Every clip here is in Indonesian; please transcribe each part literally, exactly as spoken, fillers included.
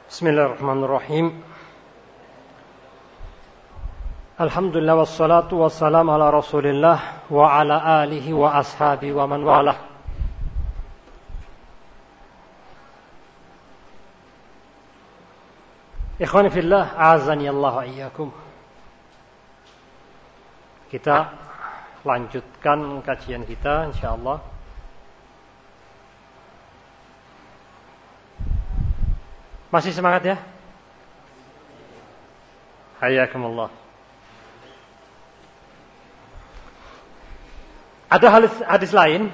Bismillahirrahmanirrahim. Alhamdulillah wassalatu wassalamu ala Rasulillah wa ala alihi wa ashabi wa man walah. Ikhwani fillah, a'azani Allah wa iyyakum. Kita lanjutkan kajian kita insyaallah. Masih semangat ya? Hayakumullah. Ada hadis, hadis lain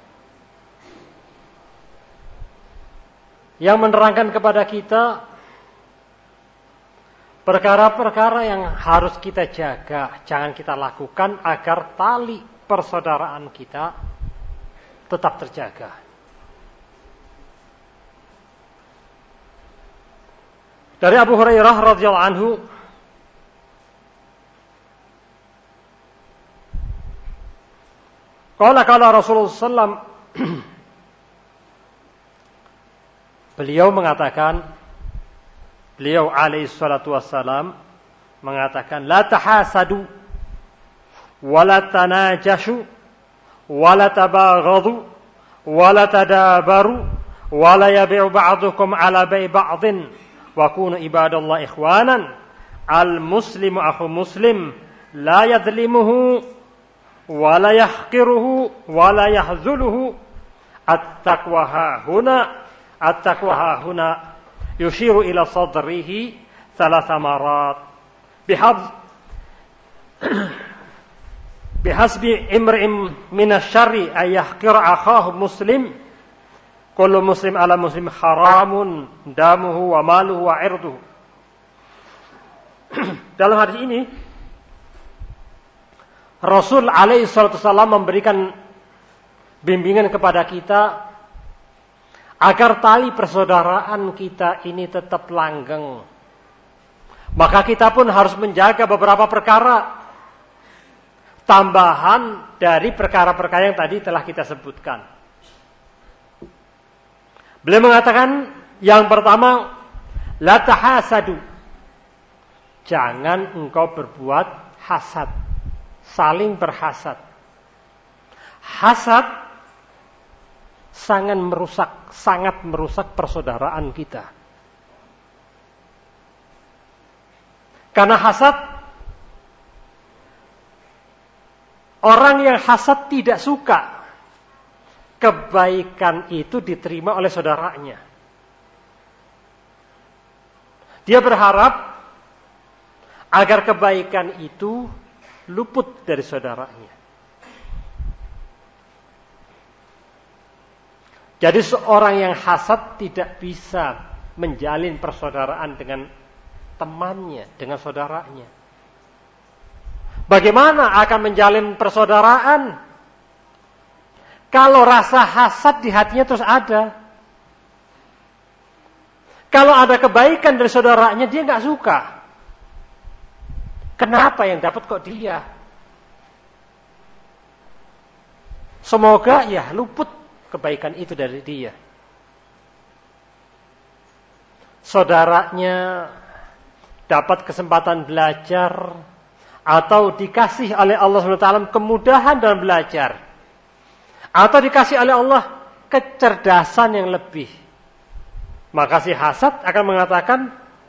yang menerangkan kepada kita perkara-perkara yang harus kita jaga, jangan kita lakukan agar tali persaudaraan kita tetap terjaga. Dari Abu Hurairah radhiyallahu anhu, qala qala Rasulullah sallallahu alaihi wasallam, beliau mengatakan, beliau alaihi salatu wassalam mengatakan, la tahasadu wa la tanajashu wa la tabaghadu wa la tadabaru wa la yabi'u ba'dukum ala bai' ba'din wa kunu ibadallah ikhwanan, al muslimu akhu muslim la yadlimuhu wa la yahqiruhu wa la yahzuluhu, at-taqwa hahuna at-taqwa hahuna, yushiru ila sadrihi thalatha marat, bihab bihasbi imri'in minasyarri ay yahqira akhahu muslim, kullu muslim ala muslim haramun damuhu wa maluhu wa irduhu. Dalam hadis ini Rasul alaihi salatu wasallam memberikan bimbingan kepada kita agar tali persaudaraan kita ini tetap langgeng. Maka kita pun harus menjaga beberapa perkara tambahan dari perkara-perkara yang tadi telah kita sebutkan. Beliau mengatakan yang pertama, la tahasadu. Jangan engkau berbuat hasad, saling berhasad. Hasad sangat merusak, sangat merusak persaudaraan kita. Karena hasad, orang yang hasad tidak suka kebaikan itu diterima oleh saudaranya. Dia berharap agar kebaikan itu luput dari saudaranya. Jadi seorang yang hasad tidak bisa menjalin persaudaraan dengan temannya, dengan saudaranya. Bagaimana akan menjalin persaudaraan kalau rasa hasad di hatinya terus ada? Kalau ada kebaikan dari saudaranya, dia nggak suka. Kenapa yang dapat kok dia? Semoga ya luput kebaikan itu dari dia. Saudaranya dapat kesempatan belajar atau dikasih oleh Allah subhanahu wa taala kemudahan dalam belajar, atau dikasih oleh Allah kecerdasan yang lebih, maka si hasad akan mengatakan,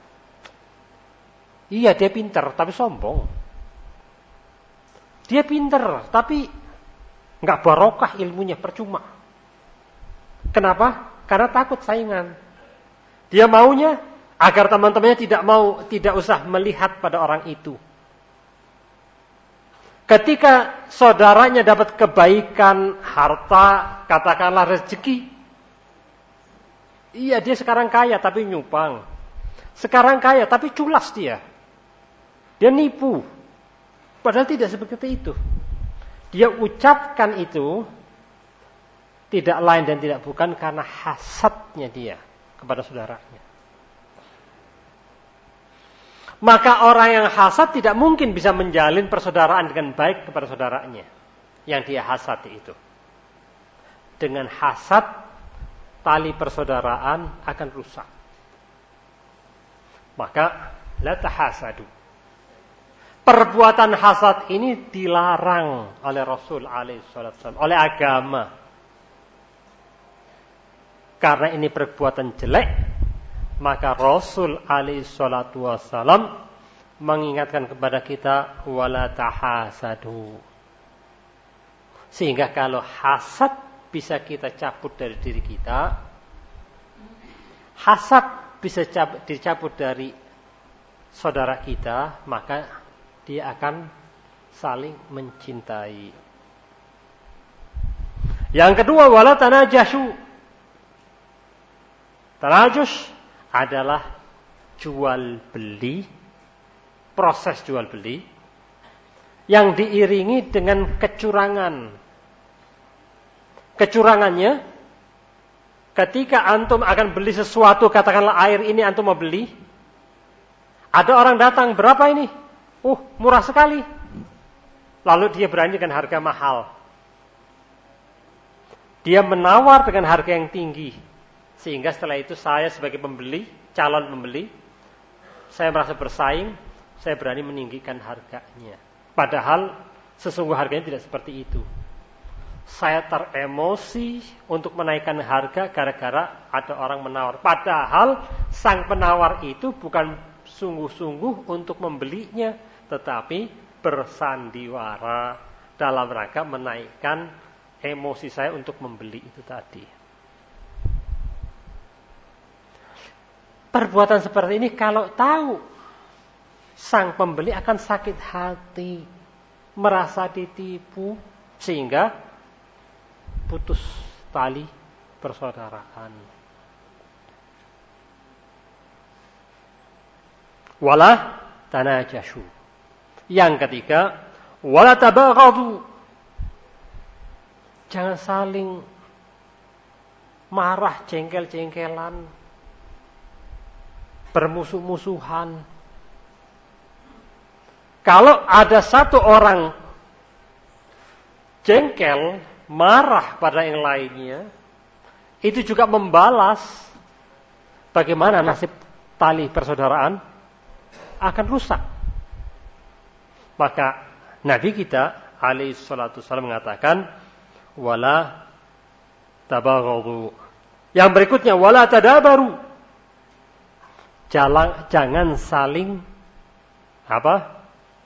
iya dia pintar tapi sombong. Dia pintar tapi nggak barokah ilmunya, percuma. Kenapa? Karena takut saingan. Dia maunya agar teman-temannya tidak mau, tidak usah melihat pada orang itu. Ketika saudaranya dapat kebaikan, harta, katakanlah rezeki. Iya, dia sekarang kaya tapi nyupang. Sekarang kaya tapi culas dia. Dia nipu. Padahal tidak seperti itu. Dia ucapkan itu tidak lain dan tidak bukan karena hasadnya dia kepada saudaranya. Maka orang yang hasad tidak mungkin bisa menjalin persaudaraan dengan baik kepada saudaranya yang dia hasad itu. Dengan hasad, tali persaudaraan akan rusak. Maka la tahasadu. Perbuatan hasad ini dilarang oleh Rasul alaihi wasallam, oleh agama. Karena ini perbuatan jelek, maka Rasul alaihi wasallam mengingatkan kepada kita wala tahasadu. Sehingga kalau hasad bisa kita cabut dari diri kita, hasad bisa dicabut dari saudara kita, maka dia akan saling mencintai. Yang kedua, wala tanajashu. Tanajus adalah jual beli, proses jual beli yang diiringi dengan kecurangan. Kecurangannya, ketika antum akan beli sesuatu, katakanlah air ini antum mau beli, ada orang datang, berapa ini? Uh, murah sekali. Lalu dia berani dengan harga mahal. Dia menawar dengan harga yang tinggi. Sehingga setelah itu saya sebagai pembeli, calon pembeli, saya merasa bersaing, saya berani meninggikan harganya. Padahal sesungguh harganya tidak seperti itu. Saya teremosi untuk menaikkan harga gara-gara ada orang menawar. Padahal sang penawar itu bukan sungguh-sungguh untuk membelinya, tetapi bersandiwara dalam rangka menaikkan emosi saya untuk membeli itu tadi. Perbuatan seperti ini kalau tahu, sang pembeli akan sakit hati, merasa ditipu, sehingga putus tali persaudaraan. Wala tanajashu. Yang ketiga, wala tabaghadu. Jangan saling marah, jengkel-jengkelan, bermusuh-musuhan. Kalau ada satu orang jengkel, marah pada yang lainnya, itu juga membalas. Bagaimana nasib tali persaudaraan? Akan rusak. Maka Nabi kita alaihi salatu wasallam mengatakan wala tabaghadu. Yang berikutnya wala tadabaru. Jangan, jangan saling apa?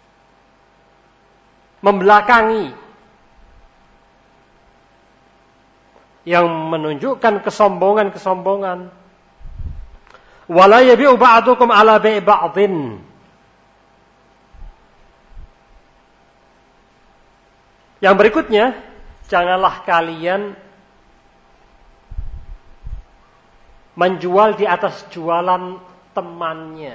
Membelakangi. Yang menunjukkan kesombongan-kesombongan. Wala yabi'u ba'dukum ala bai' ba'din. Yang berikutnya, janganlah kalian menjual di atas jualan temannya.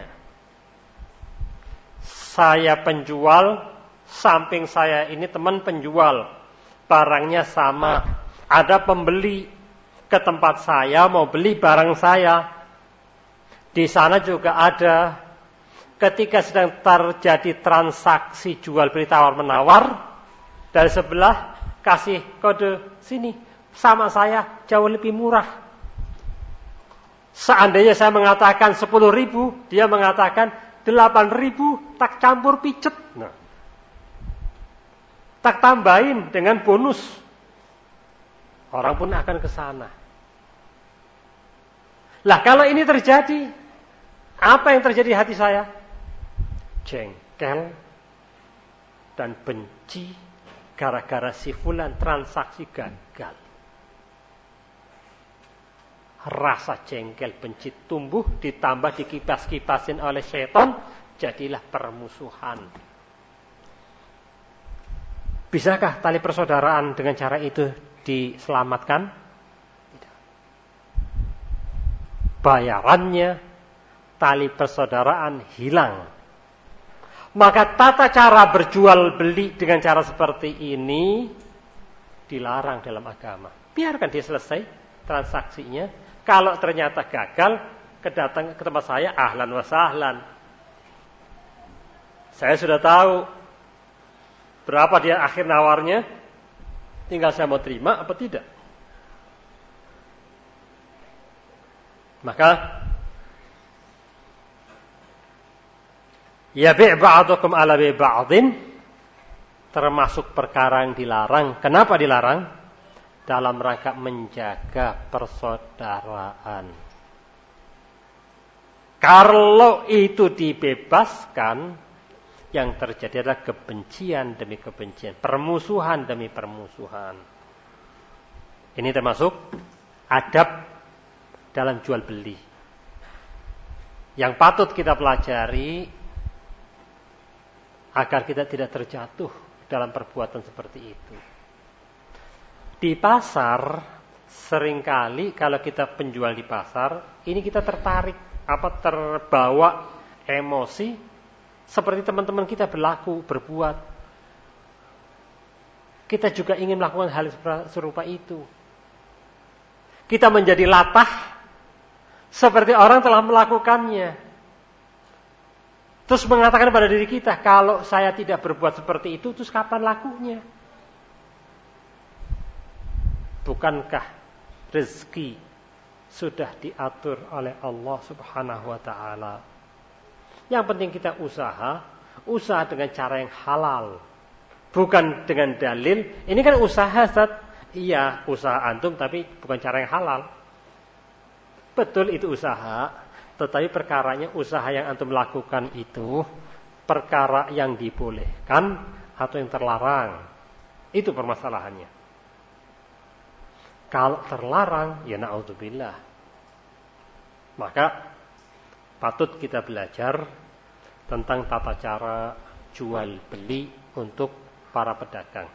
Saya penjual, samping saya ini teman penjual. Barangnya sama. Ada pembeli ke tempat saya mau beli barang saya. Di sana juga ada. Ketika sedang terjadi transaksi jual beli tawar menawar, dari sebelah kasih kode sini, sama saya jauh lebih murah. Seandainya saya mengatakan sepuluh ribu, dia mengatakan delapan ribu, tak campur pijet. Nah, tak tambahin dengan bonus. Orang pun akan ke sana. Lah kalau ini terjadi, apa yang terjadi di hati saya? Jengkel dan benci. Gara-gara si fulan transaksi gagal. Rasa jengkel benci tumbuh, ditambah dikipas-kipasin oleh setan, jadilah permusuhan. Bisakah tali persaudaraan dengan cara itu diselamatkan? Tidak. Bayarannya tali persaudaraan hilang. Maka tata cara berjual beli dengan cara seperti ini dilarang dalam agama. Biarkan dia selesai transaksinya. Kalau ternyata gagal, kedatang ke tempat saya, ahlan wa sahlan. Saya sudah tahu berapa dia akhir nawarnya. Tinggal saya mau terima apa tidak. Maka yabi' ba'dukum ala bi' ba'din, termasuk perkara yang dilarang. Kenapa dilarang? Dalam rangka menjaga persaudaraan. Kalau itu dibebaskan, yang terjadi adalah kebencian demi kebencian, permusuhan demi permusuhan. Ini termasuk adab dalam jual beli yang patut kita pelajari agar kita tidak terjatuh dalam perbuatan seperti itu. Di pasar seringkali kalau kita penjual di pasar, ini kita tertarik apa terbawa emosi seperti teman-teman kita berlaku, berbuat. Kita juga ingin melakukan hal serupa itu. Kita menjadi latah seperti orang telah melakukannya. Terus mengatakan pada diri kita, kalau saya tidak berbuat seperti itu, terus kapan lakunya? Bukankah rezeki sudah diatur oleh Allah Subhanahu wa ta'ala? Yang penting kita usaha, usaha dengan cara yang halal. Bukan dengan dalil, ini kan usaha, Ustaz. Iya, usaha antum, tapi bukan cara yang halal. Betul itu usaha, tetapi perkaranya usaha yang antum lakukan itu perkara yang dibolehkan atau yang terlarang. Itu permasalahannya. Kalau terlarang, ya na'udzubillah. Maka patut kita belajar tentang tata cara jual beli untuk para pedagang.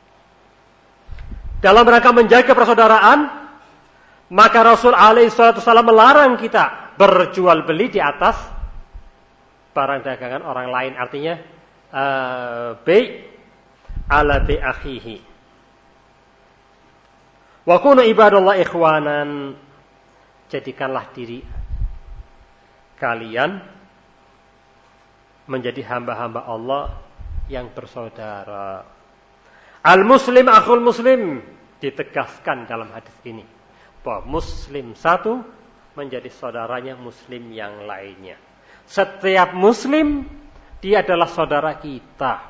Dalam rangka menjaga persaudaraan, maka Rasul alaihi salatu wasallam melarang kita berjual beli di atas barang dagangan orang lain. Artinya uh, bai' ala bai' akhihi. Wa kunu ibadallah ikhwanan. Jadikanlah diri kalian menjadi hamba-hamba Allah yang bersaudara. Al-muslim akhul muslim, ditegaskan dalam hadis ini bahwa muslim satu menjadi saudaranya muslim yang lainnya. Setiap muslim dia adalah saudara kita.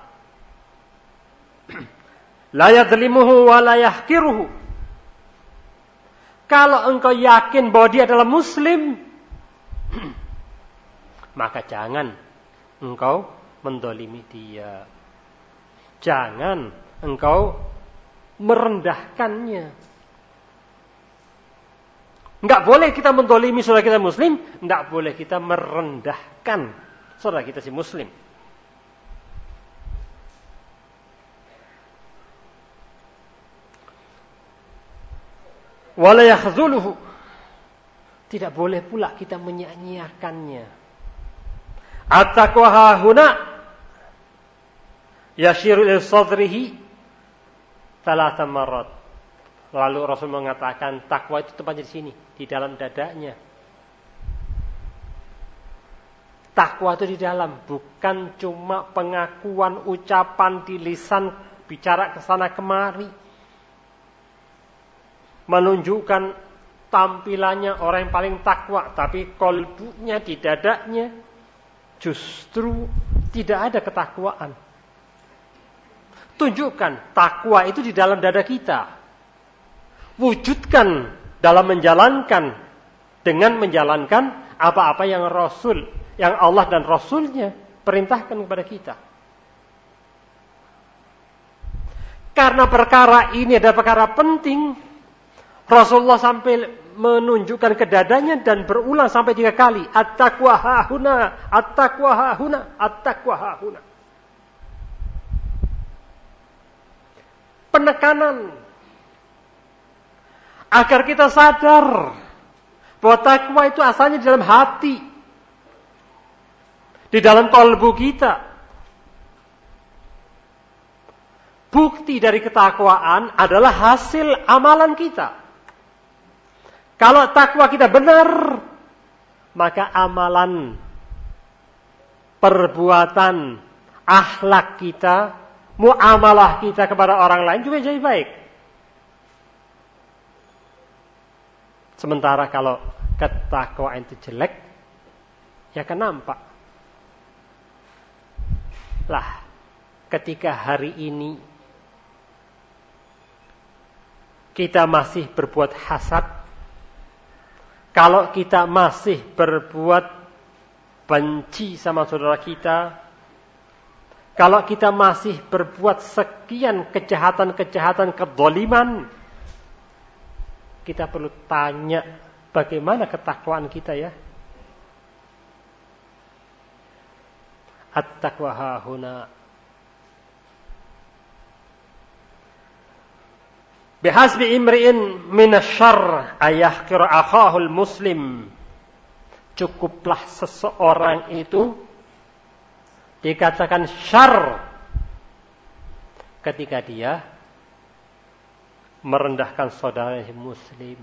La yadlimuhu wa la yahkiruhu. Kalau engkau yakin bahwa dia adalah muslim, maka jangan engkau mendolimi dia. Jangan engkau merendahkannya. Enggak boleh kita mendolimi saudara kita muslim, enggak boleh kita merendahkan saudara kita si muslim. Wala yakhzuluhu. Tidak boleh pula kita menyia-nyiakannya. At-taqwa hahuna yashiru ila sadrihi thalatha marrat. Lalu Rasul mengatakan takwa itu tempatnya di sini, di dalam dadanya. Takwa itu di dalam, bukan cuma pengakuan ucapan di lisan, bicara ke sana kemari. Menunjukkan tampilannya orang yang paling takwa, tapi kolbunya di dadanya justru tidak ada ketakwaan. Tunjukkan takwa itu di dalam dada kita. Wujudkan dalam menjalankan, dengan menjalankan apa-apa yang Rasul, yang Allah dan Rasulnya perintahkan kepada kita. Karena perkara ini adalah perkara penting, Rasulullah sampai menunjukkan ke dadanya dan berulang sampai tiga kali. At-taqwa hahuna, at-taqwa hahuna, at-taqwa hahuna. Penekanan agar kita sadar bahwa takwa itu asalnya di dalam hati, di dalam kalbu kita. Bukti dari ketakwaan adalah hasil amalan kita. Kalau takwa kita benar, maka amalan, perbuatan, akhlak kita, muamalah kita kepada orang lain juga jadi baik. Sementara kalau ketakwaan itu jelek, ya kan nampak. Lah, ketika hari ini kita masih berbuat hasad, kalau kita masih berbuat benci sama saudara kita, kalau kita masih berbuat sekian kejahatan-kejahatan, kedzaliman, kita perlu tanya bagaimana ketakwaan kita ya. At-taqwa hahuna. Bihasbi imri'in minasyarr ayahqira akhahul muslim. Cukuplah seseorang itu dikatakan syarr ketika dia merendahkan saudara muslim.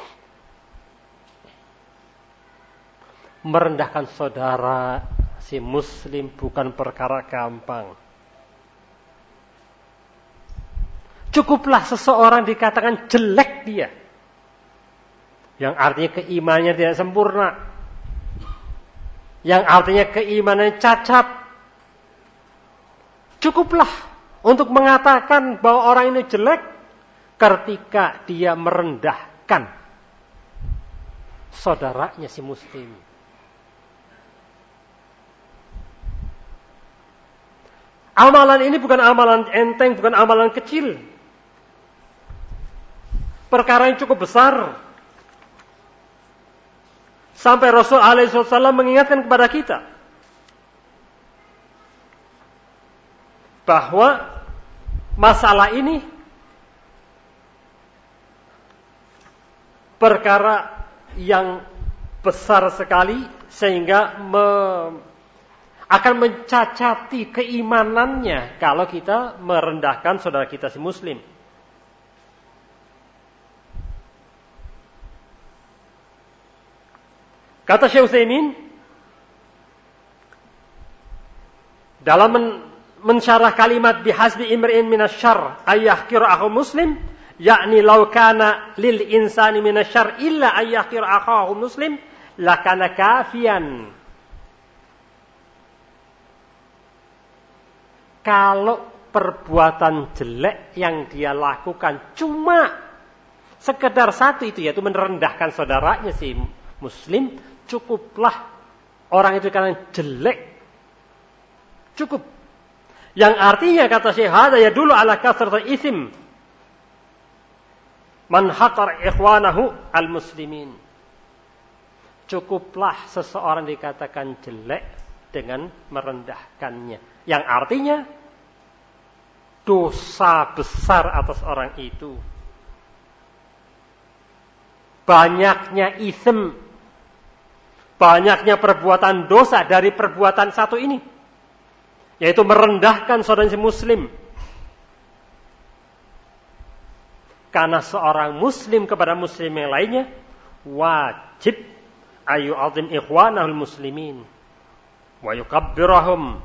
Merendahkan saudara si muslim bukan perkara gampang. Cukuplah seseorang dikatakan jelek dia, yang artinya keimanannya tidak sempurna, yang artinya keimanannya cacat. Cukuplah untuk mengatakan bahwa orang ini jelek ketika dia merendahkan saudaranya si muslim. Amalan ini bukan amalan enteng, bukan amalan kecil. Perkara yang cukup besar. Sampai Rasul alaihi wasallam mengingatkan kepada kita bahwa masalah ini perkara yang besar sekali sehingga me, akan mencacati keimanannya kalau kita merendahkan saudara kita si muslim. Kata Syekh Utsaimin dalam men, mensyarah kalimat bihasbi imri'in minasyarr ayyahqira akhu muslim, yakni law kana lil insani minasyarr illa ayyahqira akhahu muslim lakana kafian. Kalau perbuatan jelek yang dia lakukan cuma sekedar satu itu, yaitu merendahkan saudaranya si muslim, cukuplah orang itu karena jelek. Cukup. Yang artinya kata Syekh hada ya dulu ala kasratul ism man haqar ikhwanahu al-muslimin. Cukuplah seseorang dikatakan jelek dengan merendahkannya. Yang artinya dosa besar atas orang itu. Banyaknya ism, banyaknya perbuatan dosa dari perbuatan satu ini, yaitu merendahkan saudara muslim. Karena seorang muslim kepada muslim yang lainnya wajib ayu azim ikhwanahul muslimin wa yukabbirahum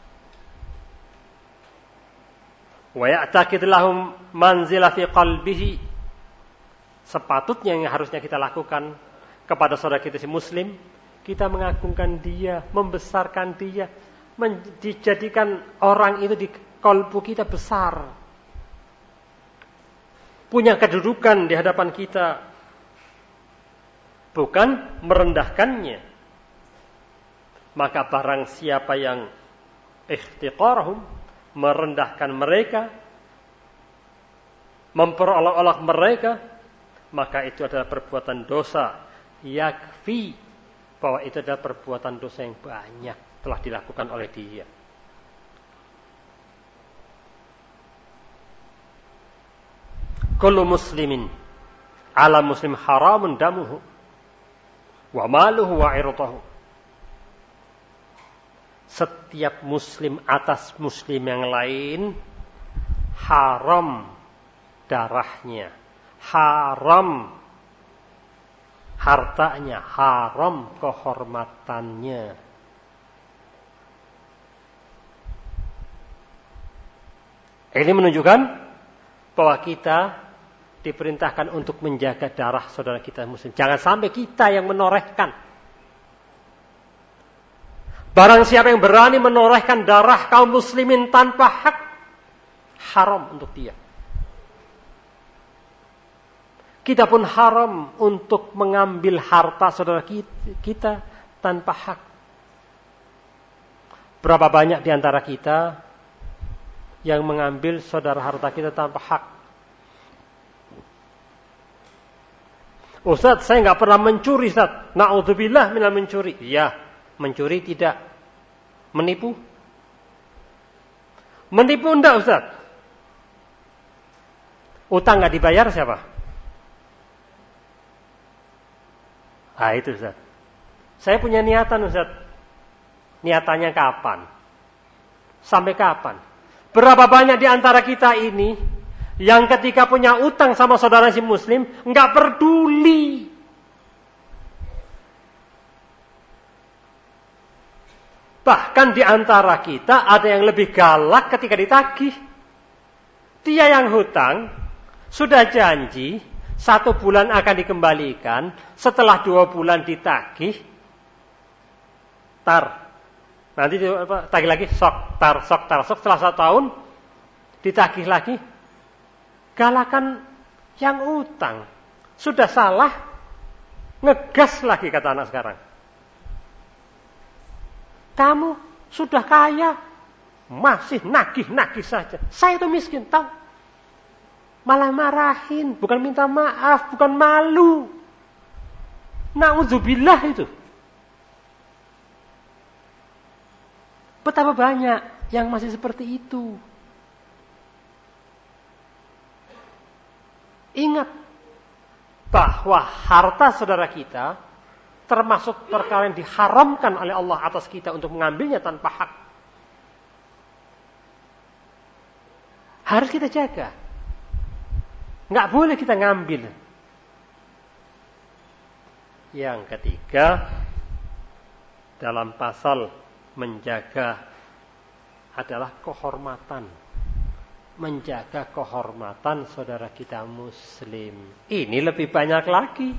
wa ya'taqid lahum manzilah fi qalbihi. Sepatutnya yang harusnya kita lakukan kepada saudara kita si muslim, kita mengagungkan dia, membesarkan dia, menjadikan orang itu di kalbu kita besar, punya kedudukan di hadapan kita, bukan merendahkannya. Maka barang siapa yang ihtiqarahum, merendahkan mereka, memperolok-olok mereka, maka itu adalah perbuatan dosa. Yakfi, bahwa itu adalah perbuatan dosa yang banyak telah dilakukan oleh dia. Kullu muslimin ala muslim haramun damuhu wa maluhu wa irdahu. Setiap muslim atas muslim yang lain haram darahnya, haram hartanya, haram kehormatannya. Ini menunjukkan bahwa kita diperintahkan untuk menjaga darah saudara kita muslim. Jangan sampai kita yang menorehkan. Barang siapa yang berani menorehkan darah kaum muslimin tanpa hak, haram untuk dia. Kita pun haram untuk mengambil harta saudara kita tanpa hak. Berapa banyak di antara kita yang mengambil saudara harta kita tanpa hak? Ustaz, saya nggak pernah mencuri, Ustaz. Na'udzubillah minal mencuri. Iya, mencuri tidak. Menipu? Menipu enggak, Ustaz? Utang nggak dibayar siapa? Ah, itu, Ustaz. Saya punya niatan, Ustaz. Niatannya kapan? Sampai kapan? Berapa banyak di antara kita ini yang ketika punya utang sama saudara si muslim nggak peduli. Bahkan di antara kita ada yang lebih galak ketika ditagih. Dia yang hutang sudah janji satu bulan akan dikembalikan, setelah dua bulan ditagih, tar. Nanti apa, tagih lagi, sok, tar, sok, tar, sok. Setelah satu tahun, ditagih lagi. Galakan yang utang. Sudah salah, ngegas lagi kata anak sekarang. Kamu sudah kaya, masih nagih-nagih saja. Saya itu miskin, tahu. Malah marahin, bukan minta maaf, bukan malu. Na'udzubillah itu. Betapa banyak yang masih seperti itu. Ingat bahwa harta saudara kita termasuk perkara yang diharamkan oleh Allah atas kita untuk mengambilnya tanpa hak. Harus kita jaga. Nggak boleh kita ngambil. Yang ketiga, dalam pasal menjaga adalah kehormatan. Menjaga kehormatan saudara kita muslim. Ini lebih banyak lagi.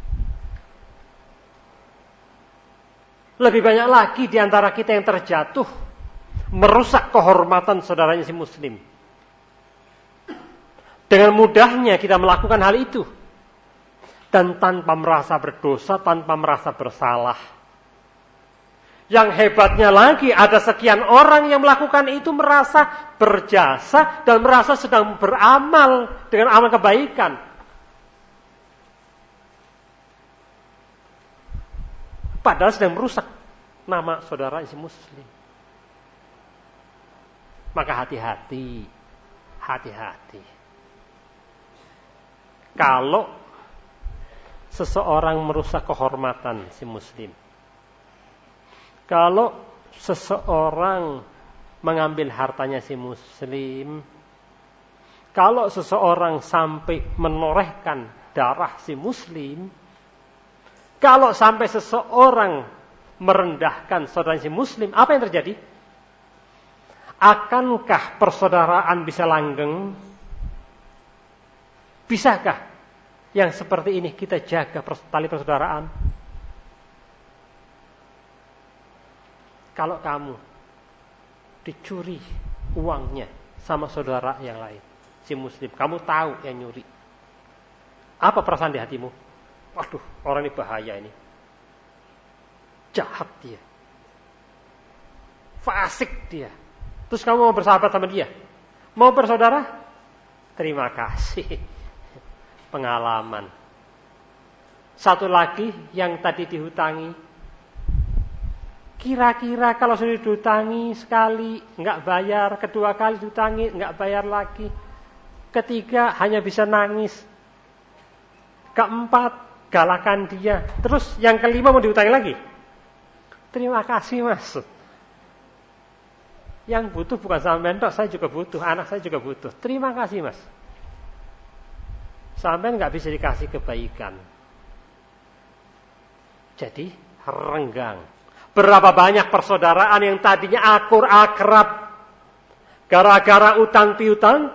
Lebih banyak lagi di antara kita yang terjatuh merusak kehormatan saudaranya si muslim. Dengan mudahnya kita melakukan hal itu. Dan tanpa merasa berdosa, tanpa merasa bersalah. Yang hebatnya lagi, ada sekian orang yang melakukan itu merasa berjasa dan merasa sedang beramal dengan amal kebaikan. Padahal sedang merusak nama saudara si muslim. Maka hati-hati, hati-hati. Kalau seseorang merusak kehormatan si muslim, kalau seseorang mengambil hartanya si muslim, kalau seseorang sampai menorehkan darah si muslim, kalau sampai seseorang merendahkan saudara si muslim, apa yang terjadi? Akankah persaudaraan bisa langgeng? Bisakah yang seperti ini kita jaga tali persaudaraan? Kalau kamu dicuri uangnya sama saudara yang lain, si muslim, kamu tahu yang nyuri. Apa perasaan di hatimu? Waduh, orang ini bahaya ini. Jahat dia. Fasik dia. Terus kamu mau bersahabat sama dia? Mau bersaudara? Terima kasih. Pengalaman. Satu lagi yang tadi dihutangi. Kira-kira kalau sudah dihutangi sekali, enggak bayar. Kedua kali dihutangi, enggak bayar lagi. Ketiga, hanya bisa nangis. Keempat, galakan dia. Terus yang kelima mau dihutangi lagi. Terima kasih mas. Yang butuh bukan sampean tok, saya juga butuh. Anak saya juga butuh. Terima kasih mas. Sampean enggak bisa dikasih kebaikan. Jadi renggang. Berapa banyak persaudaraan yang tadinya akur akrab gara-gara utang piutang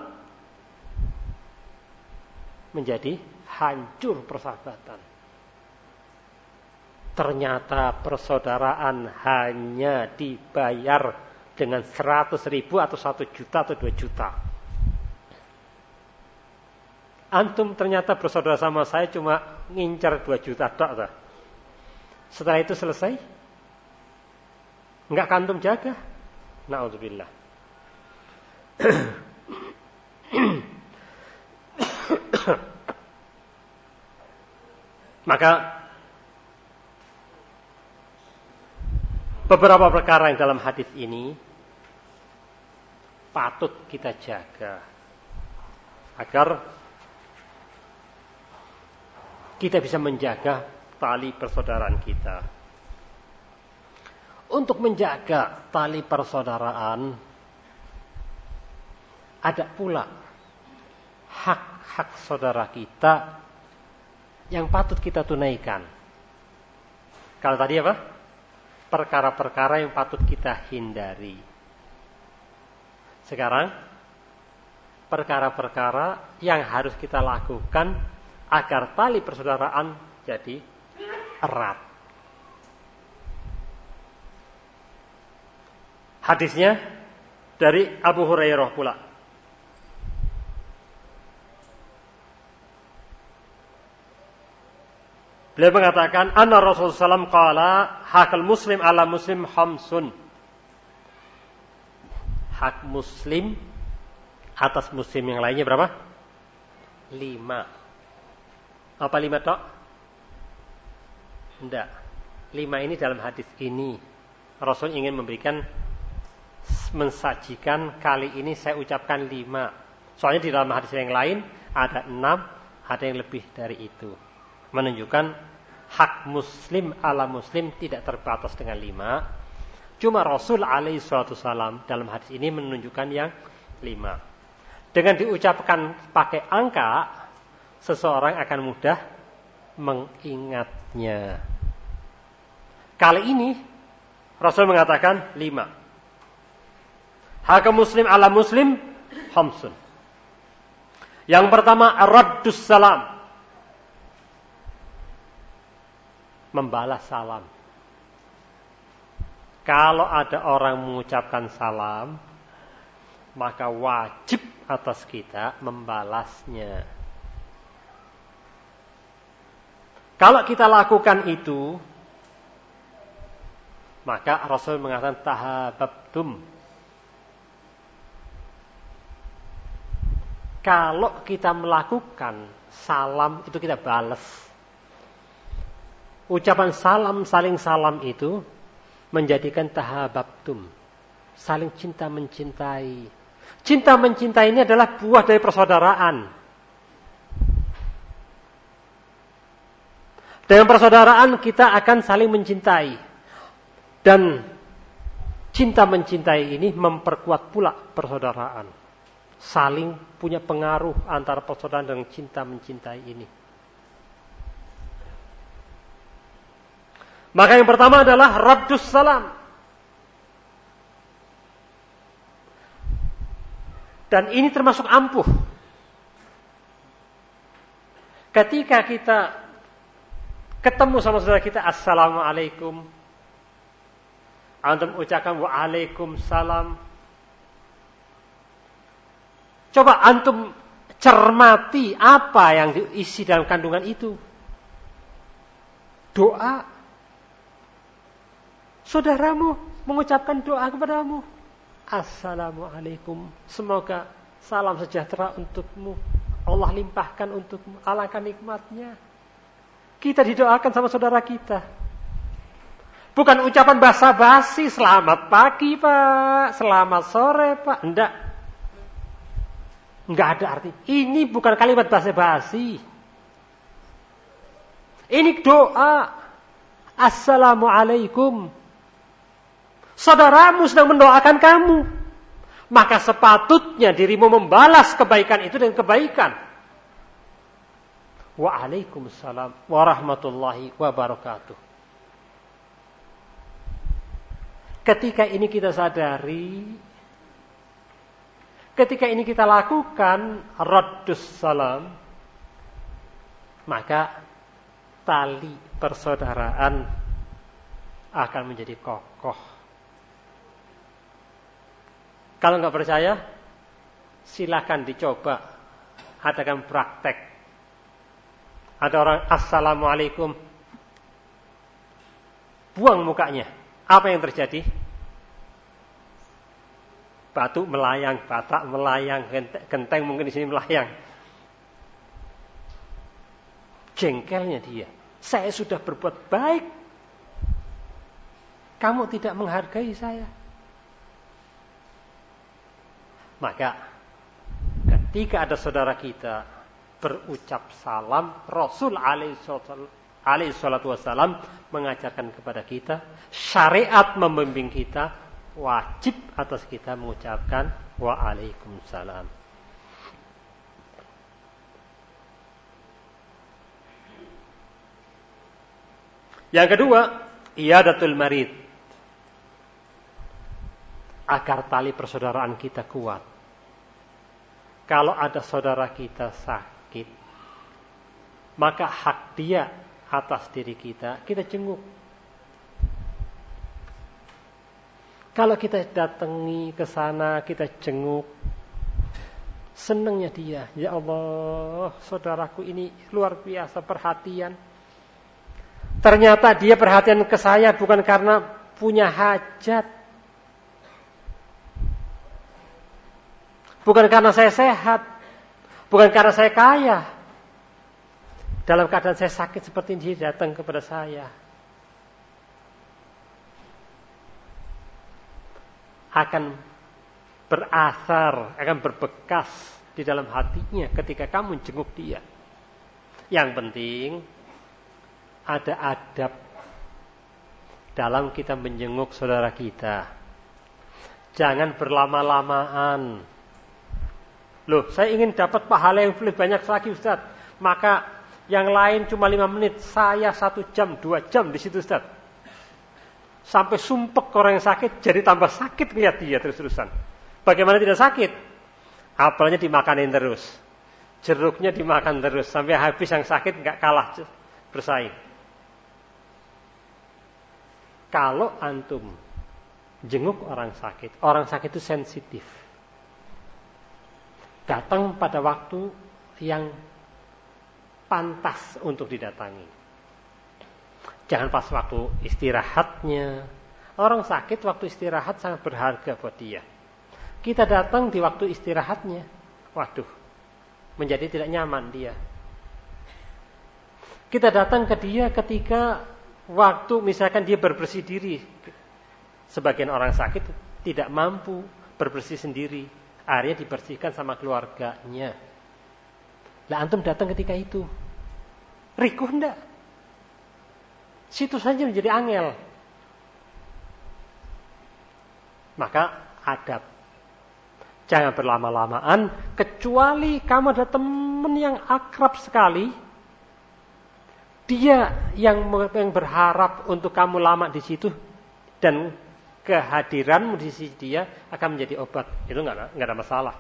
menjadi hancur persahabatan. ternyata persaudaraan hanya dibayar dengan seratus ribu atau satu juta atau dua juta. Antum ternyata bersaudara sama saya cuma ngincar dua juta tok. Setelah itu selesai? Enggak antum jaga? Na'udzubillah. Maka beberapa perkara yang dalam hadis ini patut kita jaga agar kita bisa menjaga tali persaudaraan kita. Untuk menjaga tali persaudaraan, ada pula hak-hak saudara kita yang patut kita tunaikan. Kalau tadi apa? Perkara-perkara yang patut kita hindari. Sekarang, perkara-perkara yang harus kita lakukan agar tali persaudaraan jadi erat. Hadisnya dari Abu Hurairah pula. Beliau mengatakan, anna Rasulullah sallallahu alaihi wasallam qala, hakal muslim ala muslim khamsun. Hak muslim atas muslim yang lainnya berapa? Lima. Apa lima tok? Tidak. Lima ini dalam hadis ini. Rasul ingin memberikan, mensajikan, kali ini saya ucapkan lima. Soalnya di dalam hadis yang lain ada enam, ada yang lebih dari itu. Menunjukkan hak muslim ala muslim tidak terbatas dengan lima. Cuma Rasul alaihi salatu wasallam dalam hadis ini menunjukkan yang lima. Dengan diucapkan pakai angka, seseorang akan mudah mengingatnya. Kali ini Rasul mengatakan lima. Hak muslim ala muslim khamsun. Yang pertama ar-raddus salam. Membalas salam. Kalau ada orang mengucapkan salam, maka wajib atas kita membalasnya. Kalau kita lakukan itu, maka Rasul mengatakan tahabbtum. Kalau kita melakukan salam itu kita balas. Ucapan salam, saling salam itu menjadikan tahabbtum, saling cinta mencintai. Cinta mencintai ini adalah buah dari persaudaraan. Dengan persaudaraan kita akan saling mencintai. Dan cinta mencintai ini memperkuat pula persaudaraan. Saling punya pengaruh antara persaudaraan dan cinta mencintai ini. Maka yang pertama adalah raddus salam. Dan ini termasuk ampuh. Ketika kita ketemu sama saudara kita, assalamualaikum, antum ucapkan waalaikumsalam. Coba antum cermati apa yang diisi dalam kandungan itu. Doa. Saudaramu mengucapkan doa kepadamu. Assalamualaikum. Semoga salam sejahtera untukmu. Allah limpahkan untukmu. Alangkah nikmatnya. Kita didoakan sama saudara kita. Bukan ucapan basa-basi. Selamat pagi Pak. Selamat sore Pak. Enggak. Enggak ada arti. Ini bukan kalimat basa-basi. Ini doa. Assalamualaikum. Saudaramu sedang mendoakan kamu. Maka sepatutnya dirimu membalas kebaikan itu dengan kebaikan. Waalaikumsalam warahmatullahi wabarakatuh. Ketika ini kita sadari, ketika ini kita lakukan raddus salam, maka tali persaudaraan akan menjadi kokoh. Kalau nggak percaya, silakan dicoba. Adakan praktek. Ada orang assalamualaikum, buang mukanya. Apa yang terjadi? Batu melayang, batak melayang, genteng mungkin di sini melayang. Jengkelnya dia. Saya sudah berbuat baik. Kamu tidak menghargai saya. Maka ketika ada saudara kita berucap salam, Rasul alaihi salatu wassalam mengajarkan kepada kita, syariat membimbing kita, wajib atas kita mengucapkan waalaikumsalam. Yang kedua, iyadatul marid. Agar tali persaudaraan kita kuat. Kalau ada saudara kita sakit, maka hak dia atas diri kita, kita jenguk. Kalau kita datangi ke sana, kita jenguk, senangnya dia. Ya Allah, saudaraku ini luar biasa perhatian. Ternyata dia perhatian ke saya bukan karena punya hajat. Bukan karena saya sehat. Bukan karena saya kaya. Dalam keadaan saya sakit seperti ini, dia datang kepada saya. Akan berasar, akan berbekas di dalam hatinya ketika kamu jenguk dia. Yang penting ada adab dalam kita menjenguk saudara kita. Jangan berlama-lamaan. Loh, saya ingin dapat pahala yang lebih banyak lagi, Ustaz. Maka yang lain cuma lima menit, saya satu jam, dua jam di situ, Ustaz. Sampai sumpek orang yang sakit, jadi tambah sakit lihat dia terus-terusan. Bagaimana tidak sakit? Apelnya dimakanin terus, jeruknya dimakan terus, sampai habis yang sakit nggak kalah bersaing. Kalau antum jenguk orang sakit, orang sakit itu sensitif. Datang pada waktu yang pantas untuk didatangi. Jangan pas waktu istirahatnya. Orang sakit waktu istirahat sangat berharga buat dia. Kita datang di waktu istirahatnya. Waduh, menjadi tidak nyaman dia. Kita datang ke dia ketika waktu misalkan dia berbersih diri. Sebagian orang sakit tidak mampu berbersih sendiri. Akhirnya dibersihkan sama keluarganya. Lah antum datang ketika itu. Rikuh enggak? Situ saja menjadi angel. Maka adab. Jangan berlama-lamaan. Kecuali kamu ada teman yang akrab sekali. Dia yang berharap untuk kamu lama di situ. Dan kehadiranmu di sisi dia akan menjadi obat. Itu enggak, enggak ada masalah.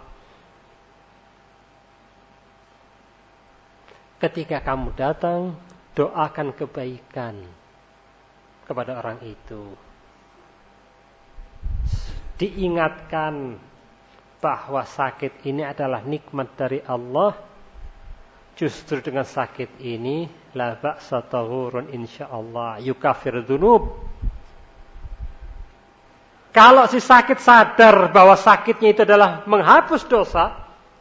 Ketika kamu datang, doakan kebaikan kepada orang itu. Diingatkan bahwa sakit ini adalah nikmat dari Allah. Justru dengan sakit ini la ba'sa tahurun insyaallah yukafir dzunub. Kalau si sakit sadar bahwa sakitnya itu adalah menghapus dosa,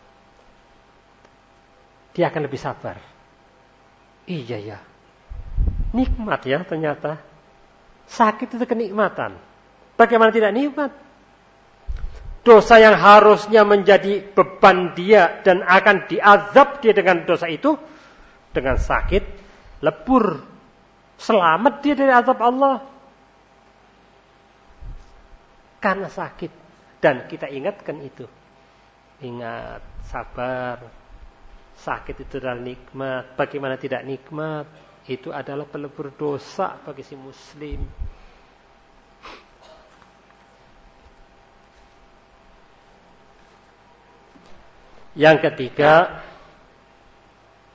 dia akan lebih sabar. Iya ya, nikmat ya ternyata. Sakit itu kenikmatan. Bagaimana tidak nikmat? Dosa yang harusnya menjadi beban dia dan akan diazab dia dengan dosa itu, dengan sakit, lebur. Selamat dia dari azab Allah. Karena sakit. Dan kita ingatkan itu. Ingat, sabar. Sakit itu adalah nikmat. Bagaimana tidak nikmat? Itu adalah pelebur dosa bagi si muslim. Yang ketiga,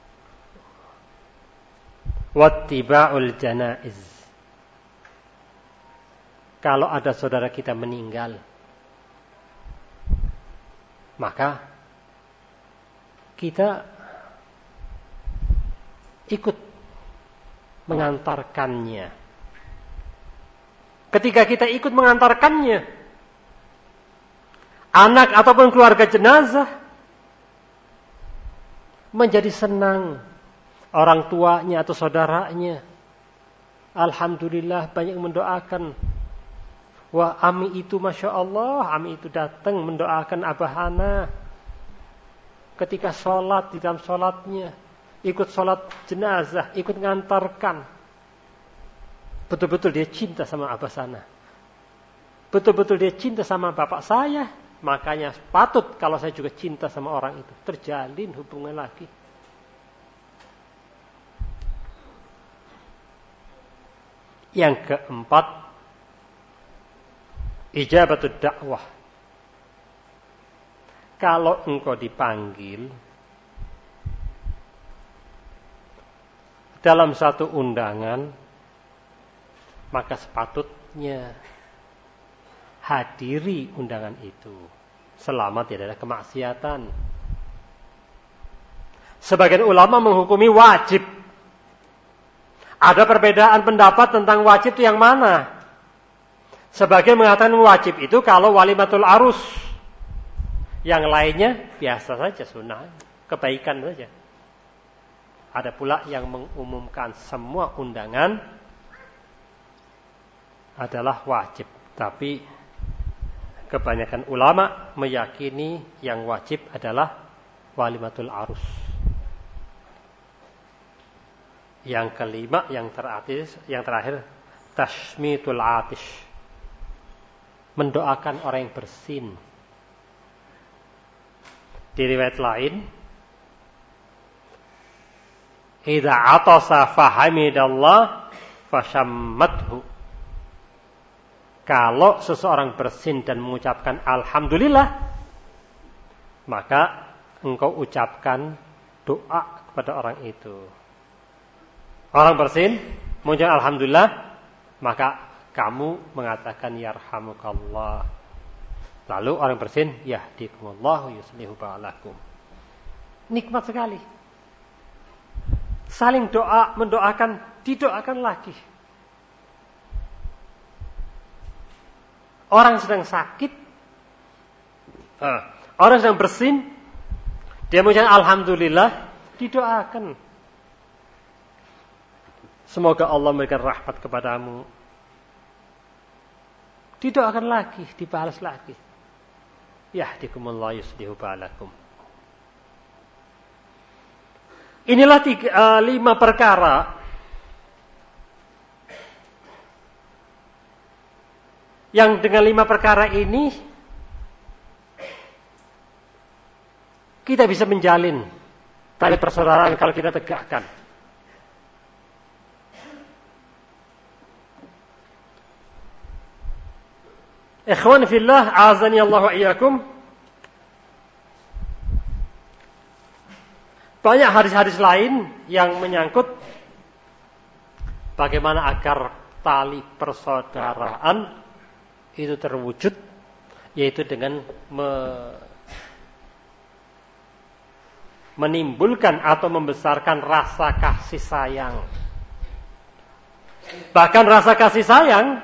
wattiba'ul janaiz. kalau ada saudara kita meninggal, maka kita ikut mengantarkannya. Ketika kita ikut mengantarkannya, anak ataupun keluarga jenazah menjadi senang, orang tuanya atau saudaranya, alhamdulillah banyak mendoakan. Wah, Ami itu Masya Allah, Ami itu datang mendoakan Abah Hana. Ketika sholat, di dalam sholatnya, ikut sholat jenazah, ikut ngantarkan. Betul-betul dia cinta sama Abah Hana. Betul-betul dia cinta sama bapak saya. Makanya patut kalau saya juga cinta sama orang itu. Terjalin hubungan lagi. Yang keempat, ijabatud dakwah. Kalau engkau dipanggil dalam satu undangan, maka sepatutnya hadiri undangan itu selama tidak ada kemaksiatan. Sebagian ulama menghukumi wajib. Ada perbedaan pendapat tentang wajib itu yang mana. Sebagian mengatakan wajib itu kalau walimatul arus. Yang lainnya biasa saja, sunnah, kebaikan saja. Ada pula yang mengumumkan semua undangan adalah wajib. Tapi kebanyakan ulama meyakini yang wajib adalah walimatul arus. Yang kelima, yang terakhir, yang terakhir tashmitul atish. Mendoakan orang yang bersin. Di riwayat lain, idza atasa fahamidallah fashammathu. Kalau seseorang bersin dan mengucapkan alhamdulillah, maka engkau ucapkan doa kepada orang itu. Orang bersin, mengucapkan alhamdulillah, maka kamu mengatakan yarhamukallah. Lalu orang bersin, yahdikumullah yuslihu ba'alakum. Nikmat sekali. Saling doa, mendoakan, didoakan lagi. Orang sedang sakit, uh, orang sedang bersin, dia mengucapkan alhamdulillah, didoakan. Semoga Allah memberikan rahmat kepadamu. Didoakan lagi, dibalas lagi. Yahdikumullah yuslihu ba'alakum. Inilah tiga, uh, lima perkara yang dengan lima perkara ini kita bisa menjalin tali persaudaraan kalau kita tegakkan. Ikhwan fillah, azani Allah wa iyyakum. Banyak hadis-hadis lain yang menyangkut bagaimana agar tali persaudaraan itu terwujud, yaitu dengan me, menimbulkan atau membesarkan rasa kasih sayang. Bahkan rasa kasih sayang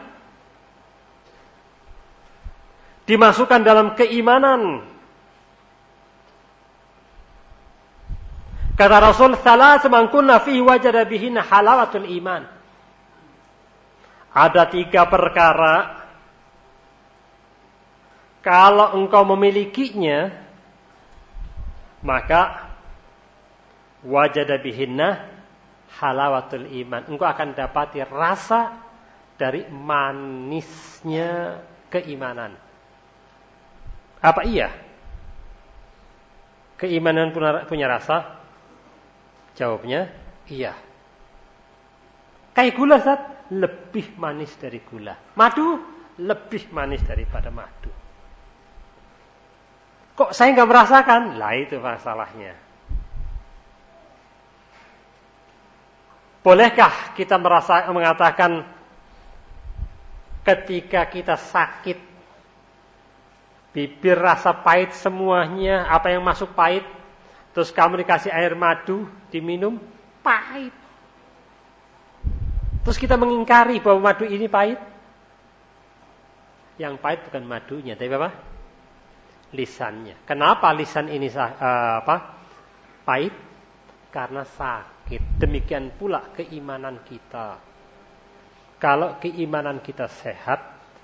dimasukkan dalam keimanan. Kata Rasul, "Salas man kunna fihi wajada bihinna halawatul iman." Ada tiga perkara kalau engkau memilikinya, maka wajada bihinna halawatul iman. Engkau akan dapati rasa dari manisnya keimanan. Apa iya? Keimanan punya rasa? Jawabnya, iya. Kayak gula, Ustaz, lebih manis dari gula. Madu, lebih manis daripada madu. Kok saya nggak merasakan? Lah itu masalahnya. Bolehkah kita merasa mengatakan ketika kita sakit, bibir rasa pahit semuanya, apa yang masuk pahit, terus kamu dikasih air madu, diminum, pahit. Terus kita mengingkari bahwa madu ini pahit. Yang pahit bukan madunya, tapi apa? Lisannya. Kenapa lisan ini uh, apa? Pahit? Karena sakit. Demikian pula keimanan kita. Kalau keimanan kita sehat,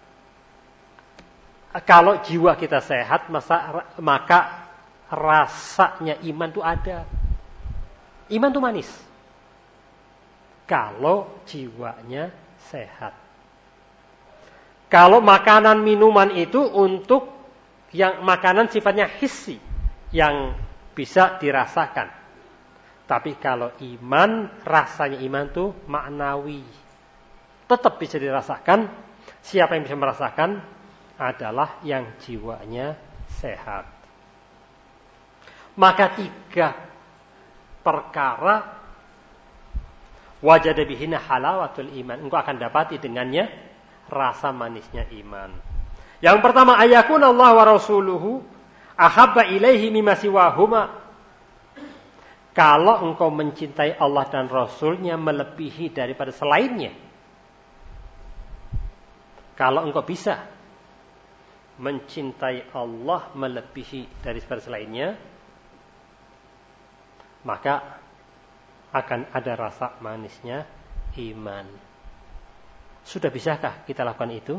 kalau jiwa kita sehat, masa, maka rasanya iman itu ada. Iman itu manis. Kalau jiwanya sehat. Kalau makanan minuman itu untuk yang makanan sifatnya hissi, yang bisa dirasakan. Tapi kalau iman, rasanya iman itu maknawi. Tetap bisa dirasakan. Siapa yang bisa merasakan adalah yang jiwanya sehat. Maka tiga perkara wajada bihina halawatul iman. Engkau akan dapati dengannya rasa manisnya iman. Yang pertama, ayakun Allah wa rasuluhu ahabba ilaihi mimma siwahuma. Kalau engkau mencintai Allah dan Rasulnya melebihi daripada selainnya. Kalau engkau bisa mencintai Allah melebihi daripada selainnya, maka akan ada rasa manisnya iman. Sudah bisakah kita lakukan itu?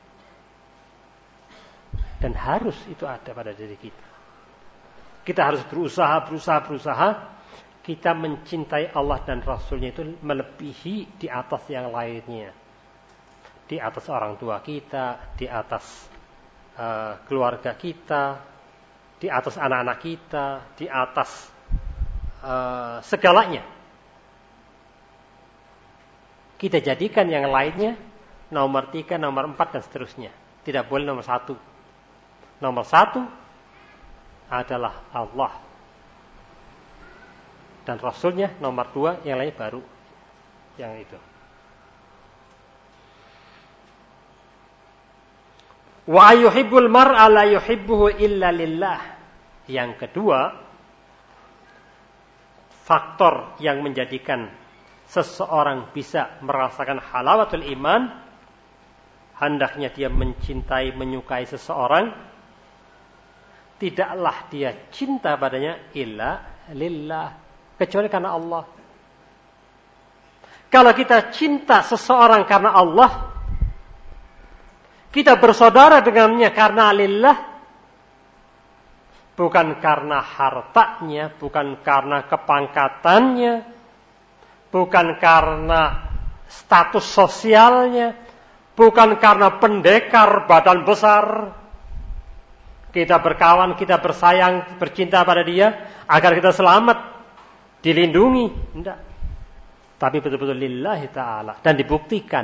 Dan harus itu ada pada diri kita. Kita harus berusaha, berusaha, berusaha. Kita mencintai Allah dan Rasulnya itu melebihi di atas yang lainnya. Di atas orang tua kita, di atas uh, keluarga kita, di atas anak-anak kita, di atas uh, segalanya. Kita jadikan yang lainnya nomor tiga, nomor empat, dan seterusnya. Tidak boleh nomor satu. Nomor satu adalah Allah dan Rasulnya. Nomor dua, yang lainnya baru yang itu. Wa yuhibbul mar'a la yuhibbuhu illa lillah. Yang kedua, faktor yang menjadikan seseorang bisa merasakan halawatul iman, hendaknya dia mencintai, menyukai seseorang, tidaklah dia cinta padanya illa lillah, kecuali karena Allah. Kalau kita cinta seseorang karena Allah, kita bersaudara dengannya karena lillah, bukan karena hartanya, bukan karena kepangkatannya, bukan karena status sosialnya, bukan karena pendekar badan besar. Kita berkawan, kita bersayang, bercinta pada dia agar kita selamat, dilindungi. Tidak. Tapi betul-betul lillahi ta'ala. Dan dibuktikan.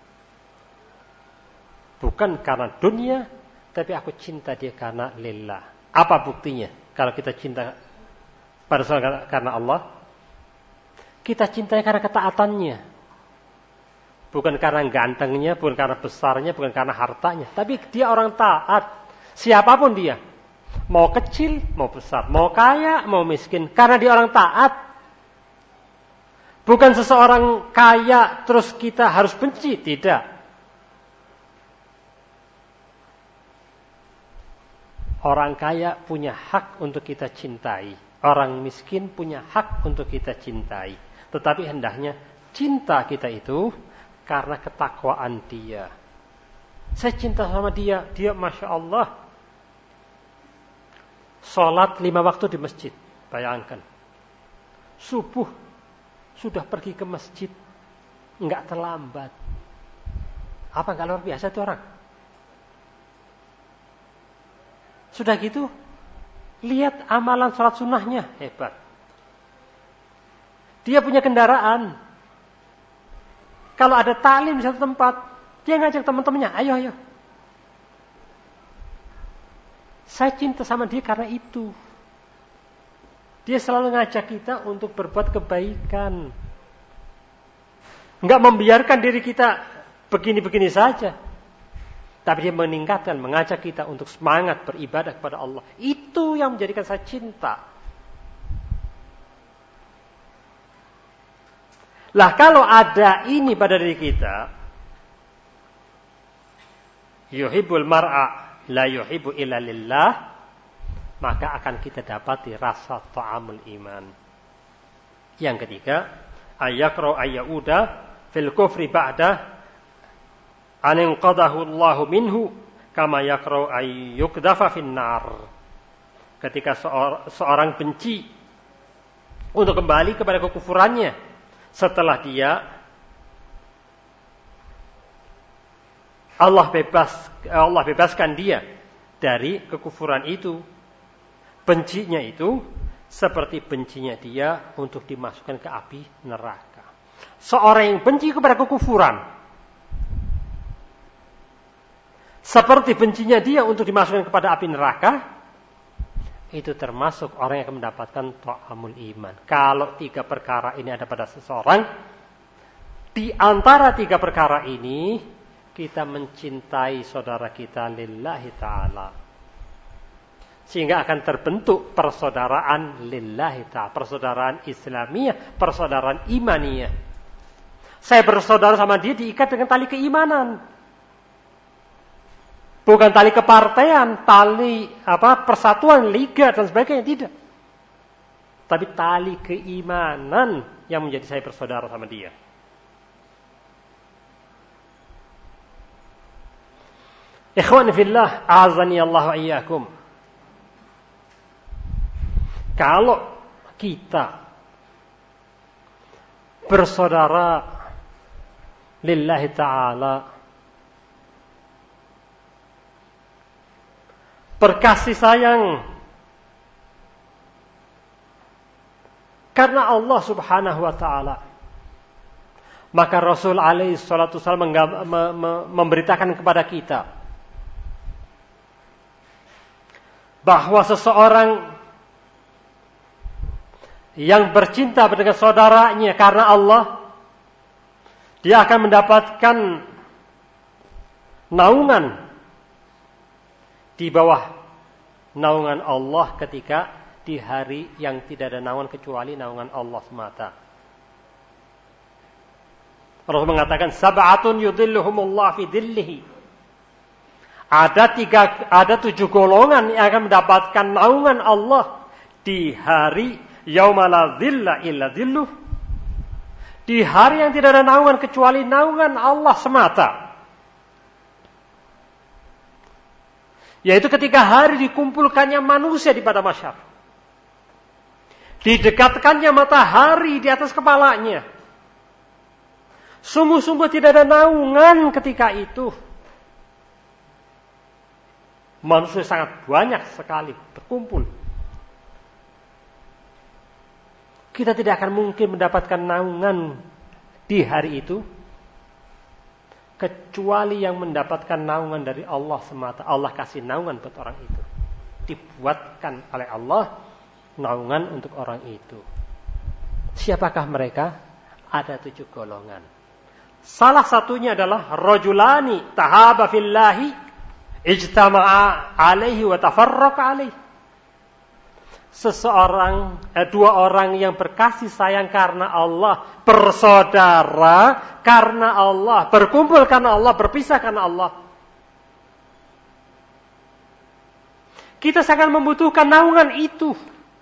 Bukan karena dunia, tapi aku cinta dia karena lillah. Apa buktinya? Kalau kita cinta pada seorang karena Allah, kita cintai karena ketaatannya. Bukan karena gantengnya, bukan karena besarnya, bukan karena hartanya. Tapi dia orang taat. Siapapun dia. Mau kecil, mau besar. Mau kaya, mau miskin. Karena dia orang taat. Bukan seseorang kaya terus kita harus benci. Tidak. Orang kaya punya hak untuk kita cintai. Orang miskin punya hak untuk kita cintai. Tetapi hendaknya cinta kita itu karena ketakwaan dia. Saya cinta sama dia. Dia Masya Allah. Sholat lima waktu di masjid. Bayangkan. Subuh. Sudah pergi ke masjid. Enggak terlambat. Apa enggak luar biasa itu orang? Sudah gitu. Lihat amalan sholat sunnahnya. Hebat. Dia punya kendaraan. Kalau ada ta'lim di satu tempat, dia ngajak teman-temannya, ayo, ayo. Saya cinta sama dia karena itu. Dia selalu ngajak kita untuk berbuat kebaikan. Enggak membiarkan diri kita begini-begini saja. Tapi dia meningkatkan, mengajak kita untuk semangat beribadah kepada Allah. Itu yang menjadikan saya cinta. Lah kalau ada ini pada diri kita, yuhibbul mar'a la yuhibbu illa lillah, maka akan kita dapati rasa ta'amul iman. Yang ketiga, ayyakra ayyauda fil kufri ba'da an inqadahu Allahu minhu kama yakra ayyukdafa fin nar. Ketika seorang benci untuk kembali kepada kekufurannya setelah dia Allah bebas Allah bebaskan dia dari kekufuran itu, bencinya itu seperti bencinya dia untuk dimasukkan ke api neraka. Seorang yang benci kepada kekufuran seperti bencinya dia untuk dimasukkan kepada api neraka, itu termasuk orang yang akan mendapatkan ta'amul iman. Kalau tiga perkara ini ada pada seseorang, di antara tiga perkara ini kita mencintai saudara kita lillahi ta'ala, sehingga akan terbentuk persaudaraan lillahi ta'ala, persaudaraan Islamiyah, persaudaraan imaniyah. Saya bersaudara sama dia diikat dengan tali keimanan. Bukan tali kepartean, tali apa persatuan, liga dan sebagainya, tidak. Tapi tali keimanan yang menjadi saya bersaudara sama dia. Ikhwan fillah, a'azani Allah wa iyyakum. Kalau kita bersaudara lillahi ta'ala, berkasih sayang karena Allah subhanahu wa ta'ala, maka Rasul alaihi salatu wasallam memberitakan kepada kita bahwa seseorang yang bercinta dengan saudaranya karena Allah, dia akan mendapatkan naungan di bawah naungan Allah ketika di hari yang tidak ada naungan kecuali naungan Allah semata. Rasul mengatakan sab'atun yudhilluhumullah fi dhillihi. Ada tiga, ada tujuh golongan yang akan mendapatkan naungan Allah di hari yauma la dhilla illa dhilluh. Di hari yang tidak ada naungan kecuali naungan Allah semata. Yaitu ketika hari dikumpulkannya manusia di padang mahsyar. Didekatkannya matahari di atas kepalanya. Sungguh-sungguh tidak ada naungan ketika itu. Manusia sangat banyak sekali berkumpul. Kita tidak akan mungkin mendapatkan naungan di hari itu, kecuali yang mendapatkan naungan dari Allah semata. Allah kasih naungan buat orang itu. Dibuatkan oleh Allah naungan untuk orang itu. Siapakah mereka? Ada tujuh golongan. Salah satunya adalah rajulani tahaba fillahi ijtama'a alaihi wa tafarraqa alaihi. Seseorang, eh, dua orang yang berkasih sayang karena Allah, bersaudara karena Allah, berkumpul karena Allah, berpisah karena Allah. Kita sangat membutuhkan naungan itu.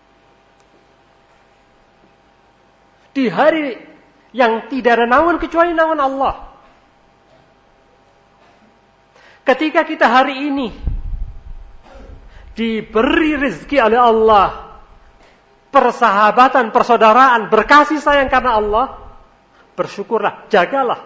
Di hari yang tidak ada naungan kecuali naungan Allah. Ketika kita hari ini diberi rezeki oleh Allah, persahabatan, persaudaraan, berkasih sayang karena Allah, bersyukurlah, jagalah.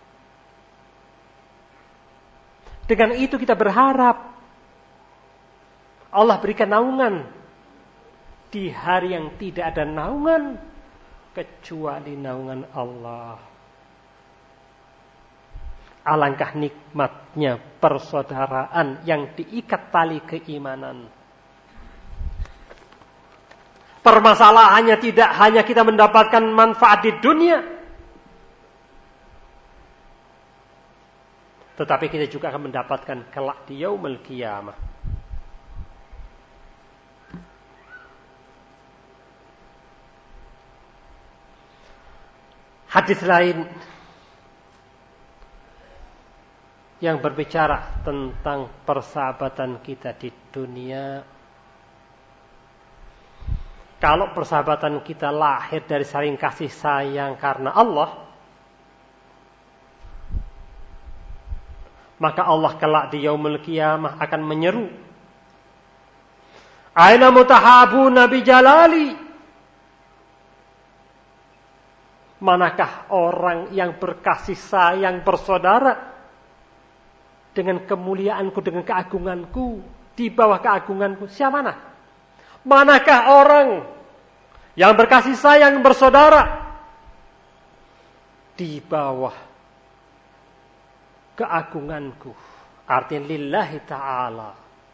Dengan itu kita berharap Allah berikan naungan di hari yang tidak ada naungan kecuali naungan Allah. Alangkah nikmatnya persaudaraan yang diikat tali keimanan. Permasalahannya tidak hanya kita mendapatkan manfaat di dunia, Tetapi kita juga akan mendapatkan kelak di yaumul qiyamah. Hadis lain yang berbicara tentang persahabatan kita di dunia. Kalau persahabatan kita lahir dari saling kasih sayang karena Allah, maka Allah kelak di yaumul qiyamah akan menyeru, aina mutahabuna bi jalali? Manakah orang yang berkasih sayang bersaudara dengan kemuliaanku, dengan keagunganku, di bawah keagunganku? Siapa mana? Manakah orang yang berkasih sayang bersaudara di bawah keagunganku? Artinya lillahi ta'ala.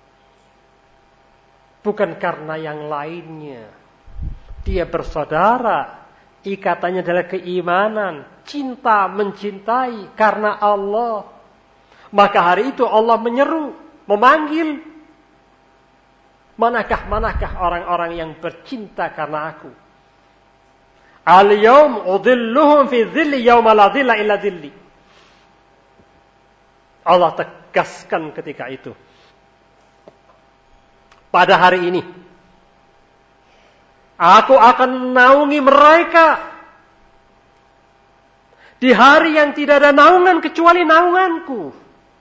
Bukan karena yang lainnya. Dia bersaudara. Ikatannya adalah keimanan. Cinta mencintai karena Allah. Maka hari itu Allah menyeru, memanggil. Manakah, manakah orang-orang yang bercinta karena aku? Al-yawm udhilluhum fi dhilli yawma la dhilla illa dhilli. Allah tegaskan ketika itu. Pada hari ini, aku akan menaungi mereka. Di hari yang tidak ada naungan kecuali naunganku.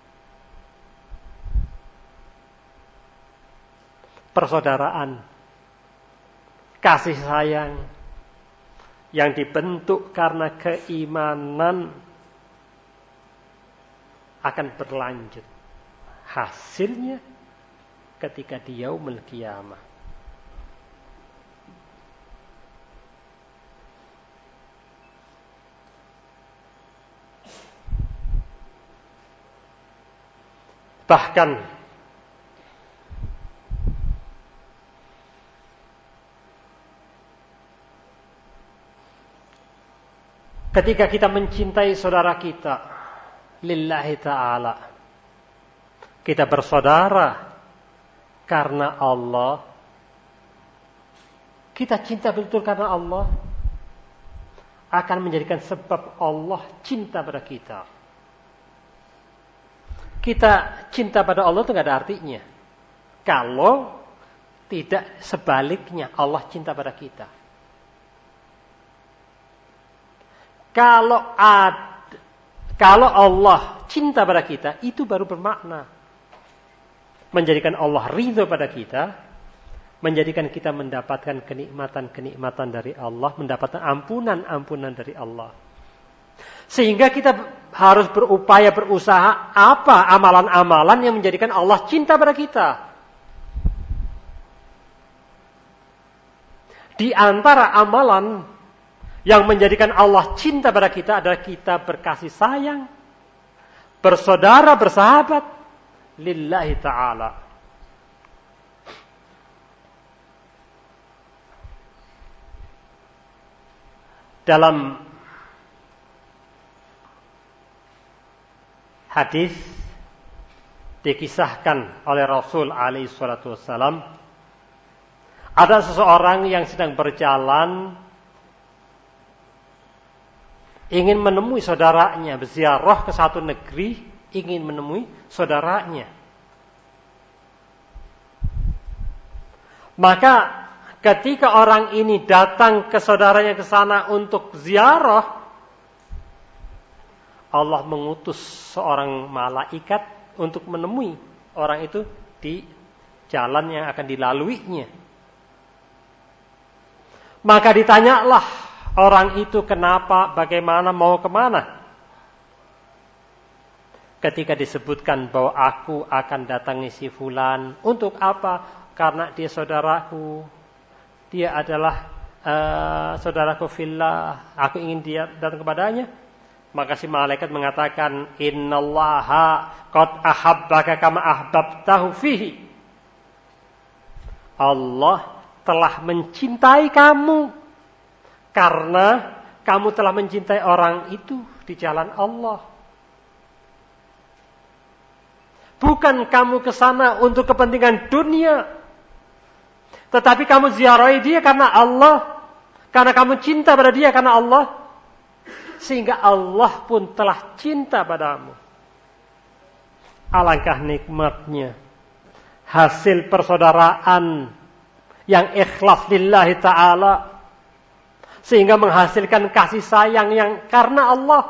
Persaudaraan, kasih sayang yang dibentuk karena keimanan akan berlanjut. Hasilnya ketika di yaumul qiyamah. Bahkan ketika kita mencintai saudara kita lillahi ta'ala, kita bersaudara karena Allah, kita cinta betul karena Allah, akan menjadikan sebab Allah cinta pada kita. Kita cinta pada Allah itu tidak ada artinya kalau tidak sebaliknya Allah cinta pada kita. Kalau ad, kalau Allah cinta pada kita, itu baru bermakna menjadikan Allah ridho pada kita, menjadikan kita mendapatkan kenikmatan-kenikmatan dari Allah, mendapatkan ampunan-ampunan dari Allah. Sehingga kita harus berupaya, berusaha apa amalan-amalan yang menjadikan Allah cinta pada kita. Di antara amalan yang menjadikan Allah cinta pada kita adalah kita berkasih sayang, bersaudara, bersahabat lillahi ta'ala. Dalam hadis dikisahkan oleh Rasul alaihi salatu wassalam, ada seseorang yang sedang berjalan ingin menemui saudaranya, berziarah ke satu negeri, ingin menemui saudaranya. Maka ketika orang ini datang ke saudaranya ke sana untuk ziarah, Allah mengutus seorang malaikat untuk menemui orang itu di jalan yang akan dilaluinya. Maka ditanyalah orang itu kenapa, bagaimana, mau kemana. Ketika disebutkan bahwa aku akan datangi si fulan. Untuk apa? Karena dia saudaraku. Dia adalah uh, saudaraku fillah. Aku ingin dia datang kepadanya. Maka si malaikat mengatakan, innallaha qad ahabbaka kama ahbabtahu fihi. Allah telah mencintai kamu karena kamu telah mencintai orang itu di jalan Allah. Bukan kamu ke sana untuk kepentingan dunia. Tetapi kamu ziarahi dia karena Allah. Karena kamu cinta pada dia karena Allah. Sehingga Allah pun telah cinta padamu. Alangkah nikmatnya. Hasil persaudaraan yang ikhlas lillahi ta'ala. Sehingga menghasilkan kasih sayang yang karena Allah.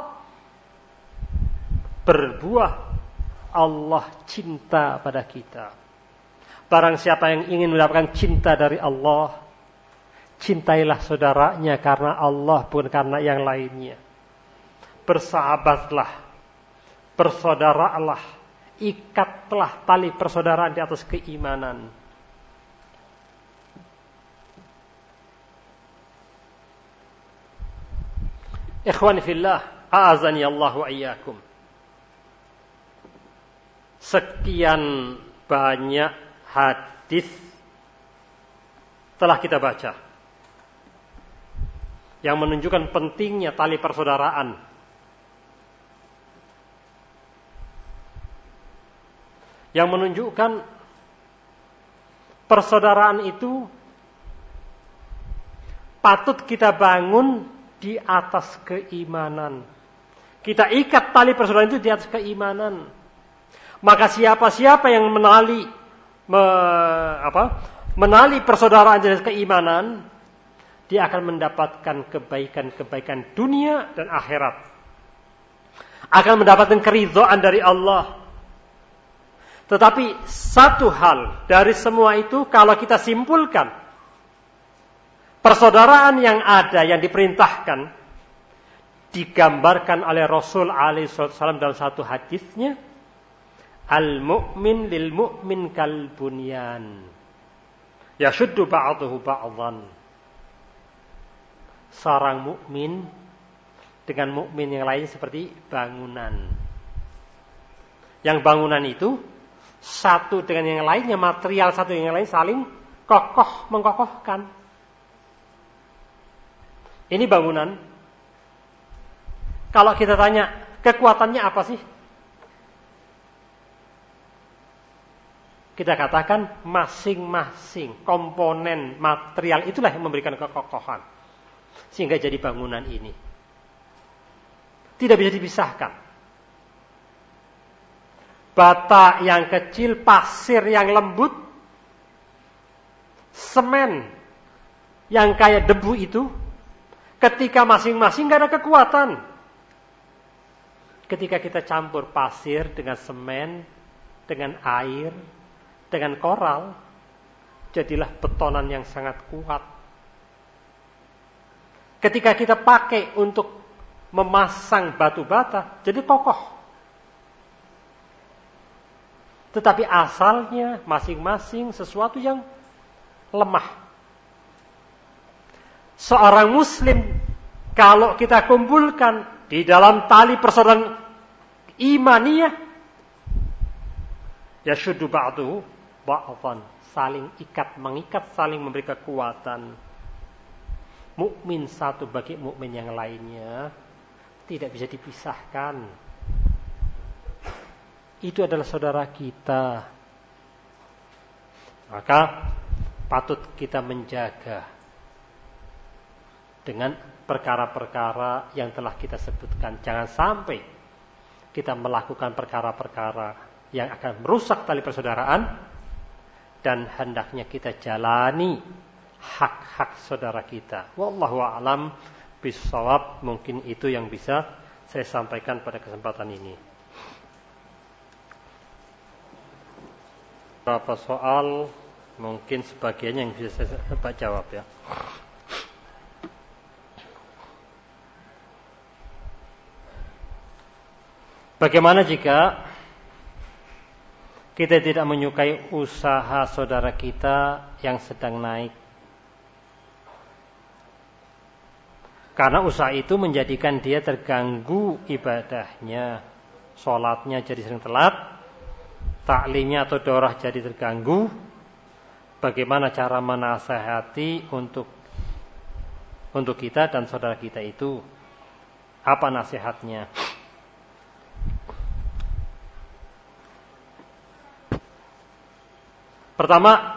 Berbuah. Allah cinta pada kita. Barang siapa yang ingin mendapatkan cinta dari Allah, cintailah saudaranya karena Allah, bukan karena yang lainnya. Bersahabatlah, bersaudaralah, ikatlah tali persaudaraan di atas keimanan. Ikhwani fillah, a'azani Allah wa iyyakum. Sekian banyak hadis telah kita baca yang menunjukkan pentingnya tali persaudaraan. Yang menunjukkan persaudaraan itu patut kita bangun di atas keimanan. Kita ikat tali persaudaraan itu di atas keimanan. Maka siapa-siapa yang menali me, apa, menali persaudaraan jenis keimanan, dia akan mendapatkan kebaikan-kebaikan dunia dan akhirat. Akan mendapatkan keridhaan dari Allah. Tetapi satu hal dari semua itu, kalau kita simpulkan, persaudaraan yang ada, yang diperintahkan, digambarkan oleh Rasul alaihi wasallam dalam satu hadisnya, al-mu'min lil mu'min kal bunyan yashuddu ba'dahu ba'dhan. Seorang mukmin dengan mukmin yang lain seperti bangunan. Yang bangunan itu satu dengan yang lainnya, material satu dengan yang lain saling kokoh mengkokohkan. Ini bangunan. Kalau kita tanya kekuatannya apa sih? Kita katakan masing-masing komponen material itulah yang memberikan kekokohan. Sehingga jadi bangunan ini. Tidak bisa dipisahkan. Bata yang kecil, pasir yang lembut, semen yang kayak debu itu, ketika masing-masing gak ada kekuatan. Ketika kita campur pasir dengan semen, dengan air, dengan koral, jadilah betonan yang sangat kuat. Ketika kita pakai untuk memasang batu bata, jadi kokoh. Tetapi asalnya masing-masing sesuatu yang lemah. Seorang muslim, kalau kita kumpulkan di dalam tali persaudaraan imaniyah, yashuddu ba'duhu ba'dhan, saling ikat, mengikat, saling memberi kekuatan. Mukmin satu bagi mukmin yang lainnya tidak bisa dipisahkan. Itu adalah saudara kita. Maka patut kita menjaga dengan perkara-perkara yang telah kita sebutkan. Jangan sampai kita melakukan perkara-perkara yang akan merusak tali persaudaraan. Dan hendaknya kita jalani hak-hak saudara kita. Wallahu a'lam bishawab. Mungkin itu yang bisa saya sampaikan pada kesempatan ini. Beberapa soal, mungkin sebagiannya yang bisa saya coba jawab ya. Bagaimana jika kita tidak menyukai usaha saudara kita yang sedang naik? Karena usaha itu menjadikan dia terganggu ibadahnya. Sholatnya jadi sering telat, taklimnya atau daurah jadi terganggu. Bagaimana cara menasihati untuk untuk kita dan saudara kita itu? Apa nasihatnya? Pertama,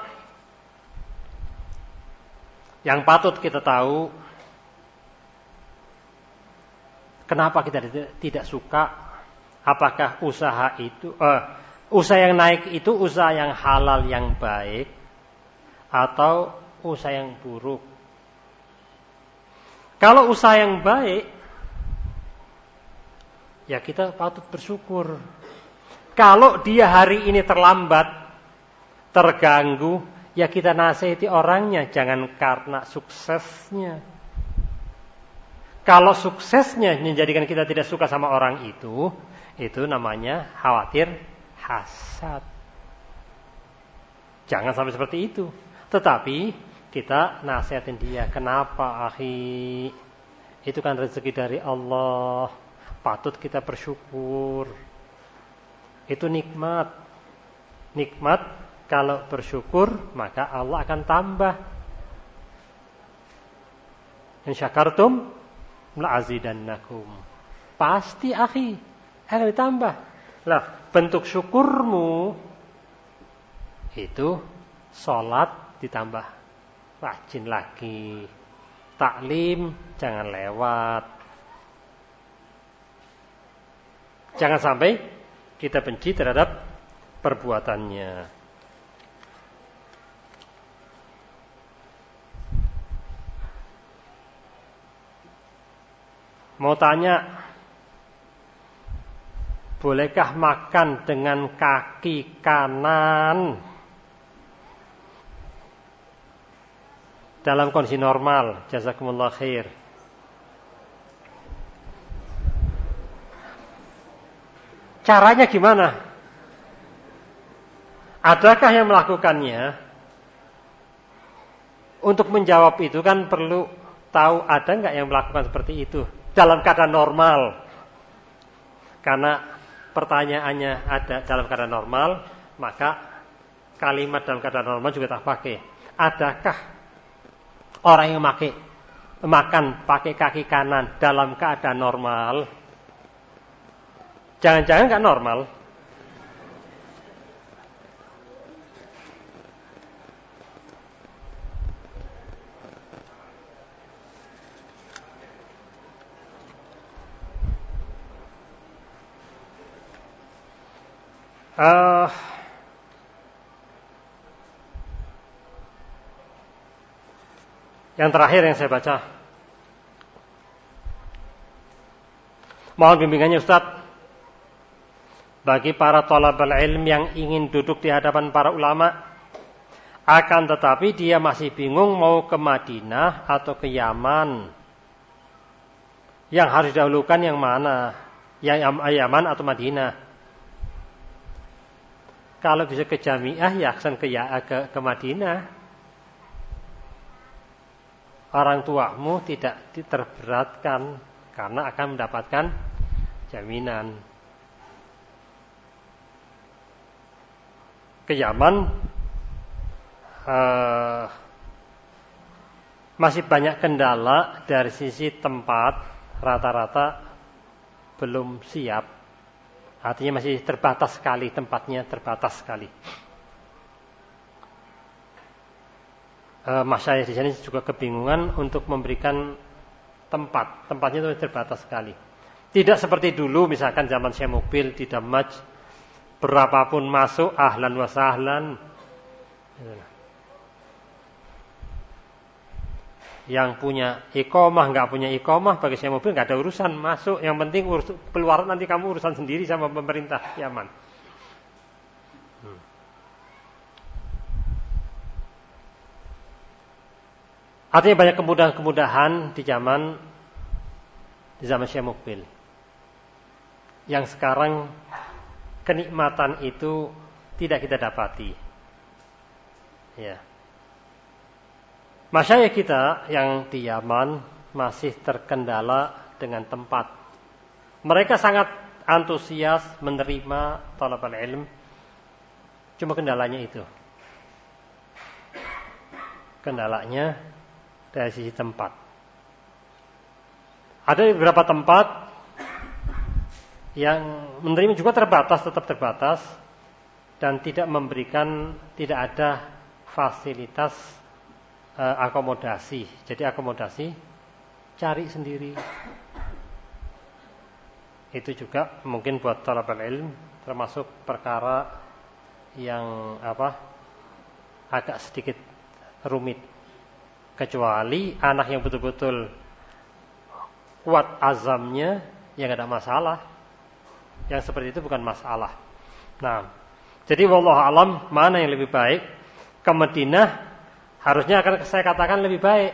yang patut kita tahu, kenapa kita tidak suka, apakah usaha itu, eh, usaha yang naik itu usaha yang halal yang baik, atau usaha yang buruk. Kalau usaha yang baik, ya kita patut bersyukur. Kalau dia hari ini terlambat, terganggu, ya kita nasihati orangnya, jangan karena suksesnya. Kalau suksesnya menjadikan kita tidak suka sama orang itu, itu namanya khawatir hasad. Jangan sampai seperti itu. Tetapi kita nasihatin dia, kenapa akhi? Itu kan rezeki dari Allah. Patut kita bersyukur. Itu nikmat. Nikmat kalau bersyukur maka Allah akan tambah. In syakartum la'azidannakum. Pasti akhi akan ditambah. Lah, bentuk syukurmu itu salat ditambah rajin lagi. Taklim jangan lewat. Jangan sampai kita benci terhadap perbuatannya. Mau tanya, bolehkah makan dengan kaki kanan dalam kondisi normal? Jazakumullah khair. Caranya gimana? Adakah yang melakukannya? Untuk menjawab itu kan perlu tahu ada nggak yang melakukan seperti itu dalam keadaan normal. Karena pertanyaannya ada dalam keadaan normal, maka kalimat dalam keadaan normal juga tak pakai. Adakah orang yang pakai makan pakai kaki kanan dalam keadaan normal? Jangan-jangan nggak normal. Uh, yang terakhir yang saya baca, mohon bimbingannya Ustaz bagi para thalabul ilm yang ingin duduk di hadapan para ulama, akan tetapi dia masih bingung mau ke Madinah atau ke Yaman. Yang harus didahulukan yang mana? Yang Yaman atau Madinah? Kalau bisa ke Jamiah, ya aksan ke, ke, ke Madinah. Orang tuamu tidak terberatkan karena akan mendapatkan jaminan. Ke Yaman uh, masih banyak kendala dari sisi tempat, rata-rata belum siap. Artinya masih terbatas sekali, tempatnya terbatas sekali. Uh, Masyayikh di sini juga kebingungan untuk memberikan tempat. Tempatnya itu terbatas sekali. Tidak seperti dulu, misalkan zaman Syekh Mukbil di Damaj, berapapun masuk, ahlan wa sahlan. Yang punya iqamah, nggak punya iqamah, bagi Syekh Mukbil nggak ada urusan, masuk. Yang penting urus keluar, nanti kamu urusan sendiri sama pemerintah Yaman. Hmm. Artinya banyak kemudahan-kemudahan di zaman di zaman Syekh Mukbil. Yang sekarang kenikmatan itu tidak kita dapati. Ya. Masyayikh kita yang di Yaman masih terkendala dengan tempat. Mereka sangat antusias menerima thalabul ilm. Cuma kendalanya itu. Kendalanya dari sisi tempat. Ada beberapa tempat yang menerima juga terbatas, tetap terbatas. dan tidak memberikan, tidak ada fasilitas uh, akomodasi. Jadi akomodasi cari sendiri. Itu juga mungkin buat talabul ilm termasuk perkara yang apa agak sedikit rumit. Kecuali anak yang betul-betul kuat azamnya, ya nggak ada masalah. Yang seperti itu bukan masalah. Nah, jadi wallahu alam mana yang lebih baik? Ke Madinah harusnya akan saya katakan lebih baik.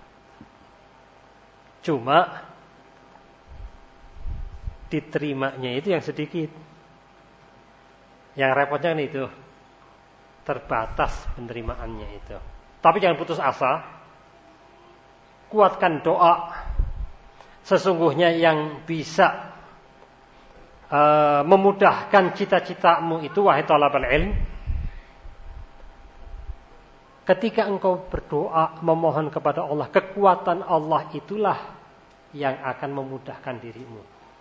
Cuma diterimanya itu yang sedikit. Yang repotnya kan itu, terbatas penerimaannya itu. Tapi jangan putus asa. Kuatkan doa. Sesungguhnya yang bisa uh, memudahkan cita-citamu itu wahai talabul ilm, ketika engkau berdoa memohon kepada Allah, kekuatan Allah itulah yang akan memudahkan dirimu.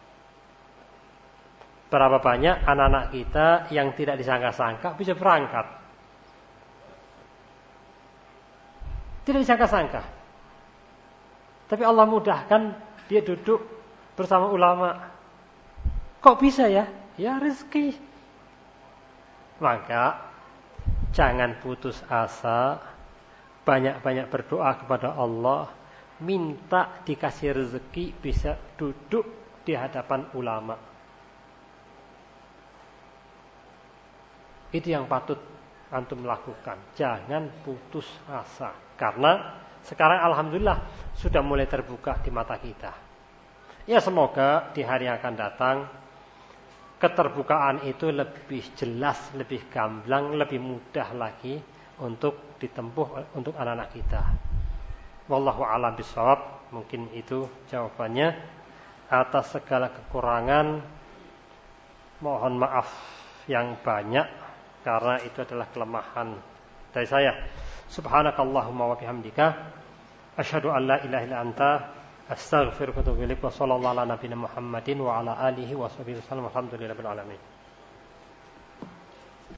Berapa banyak anak-anak kita yang tidak disangka-sangka bisa berangkat. Tidak disangka-sangka. Tapi Allah mudahkan dia duduk bersama ulama. Kok bisa ya? Ya rezeki. Maka jangan putus asa. Banyak-banyak berdoa kepada Allah. Minta dikasih rezeki bisa duduk di hadapan ulama. Itu yang patut antum lakukan. Jangan putus asa. Karena sekarang alhamdulillah sudah mulai terbuka di mata kita. Ya semoga di hari yang akan datang keterbukaan itu lebih jelas, lebih gamblang, lebih mudah lagi untuk ditempuh untuk anak-anak kita. Wallahu a'lam bishawab. Mungkin itu jawabannya. Atas segala kekurangan mohon maaf yang banyak karena itu adalah kelemahan dari saya. Subhanakallahumma wa bihamdika asyhadu an la ilaha illa anta astaghfiruka wa atubu ilaik. Wa sallallahu ala nabiyina Muhammadin wa ala alihi wa sahbihi wasallam. Alhamdulillahirabbil alamin.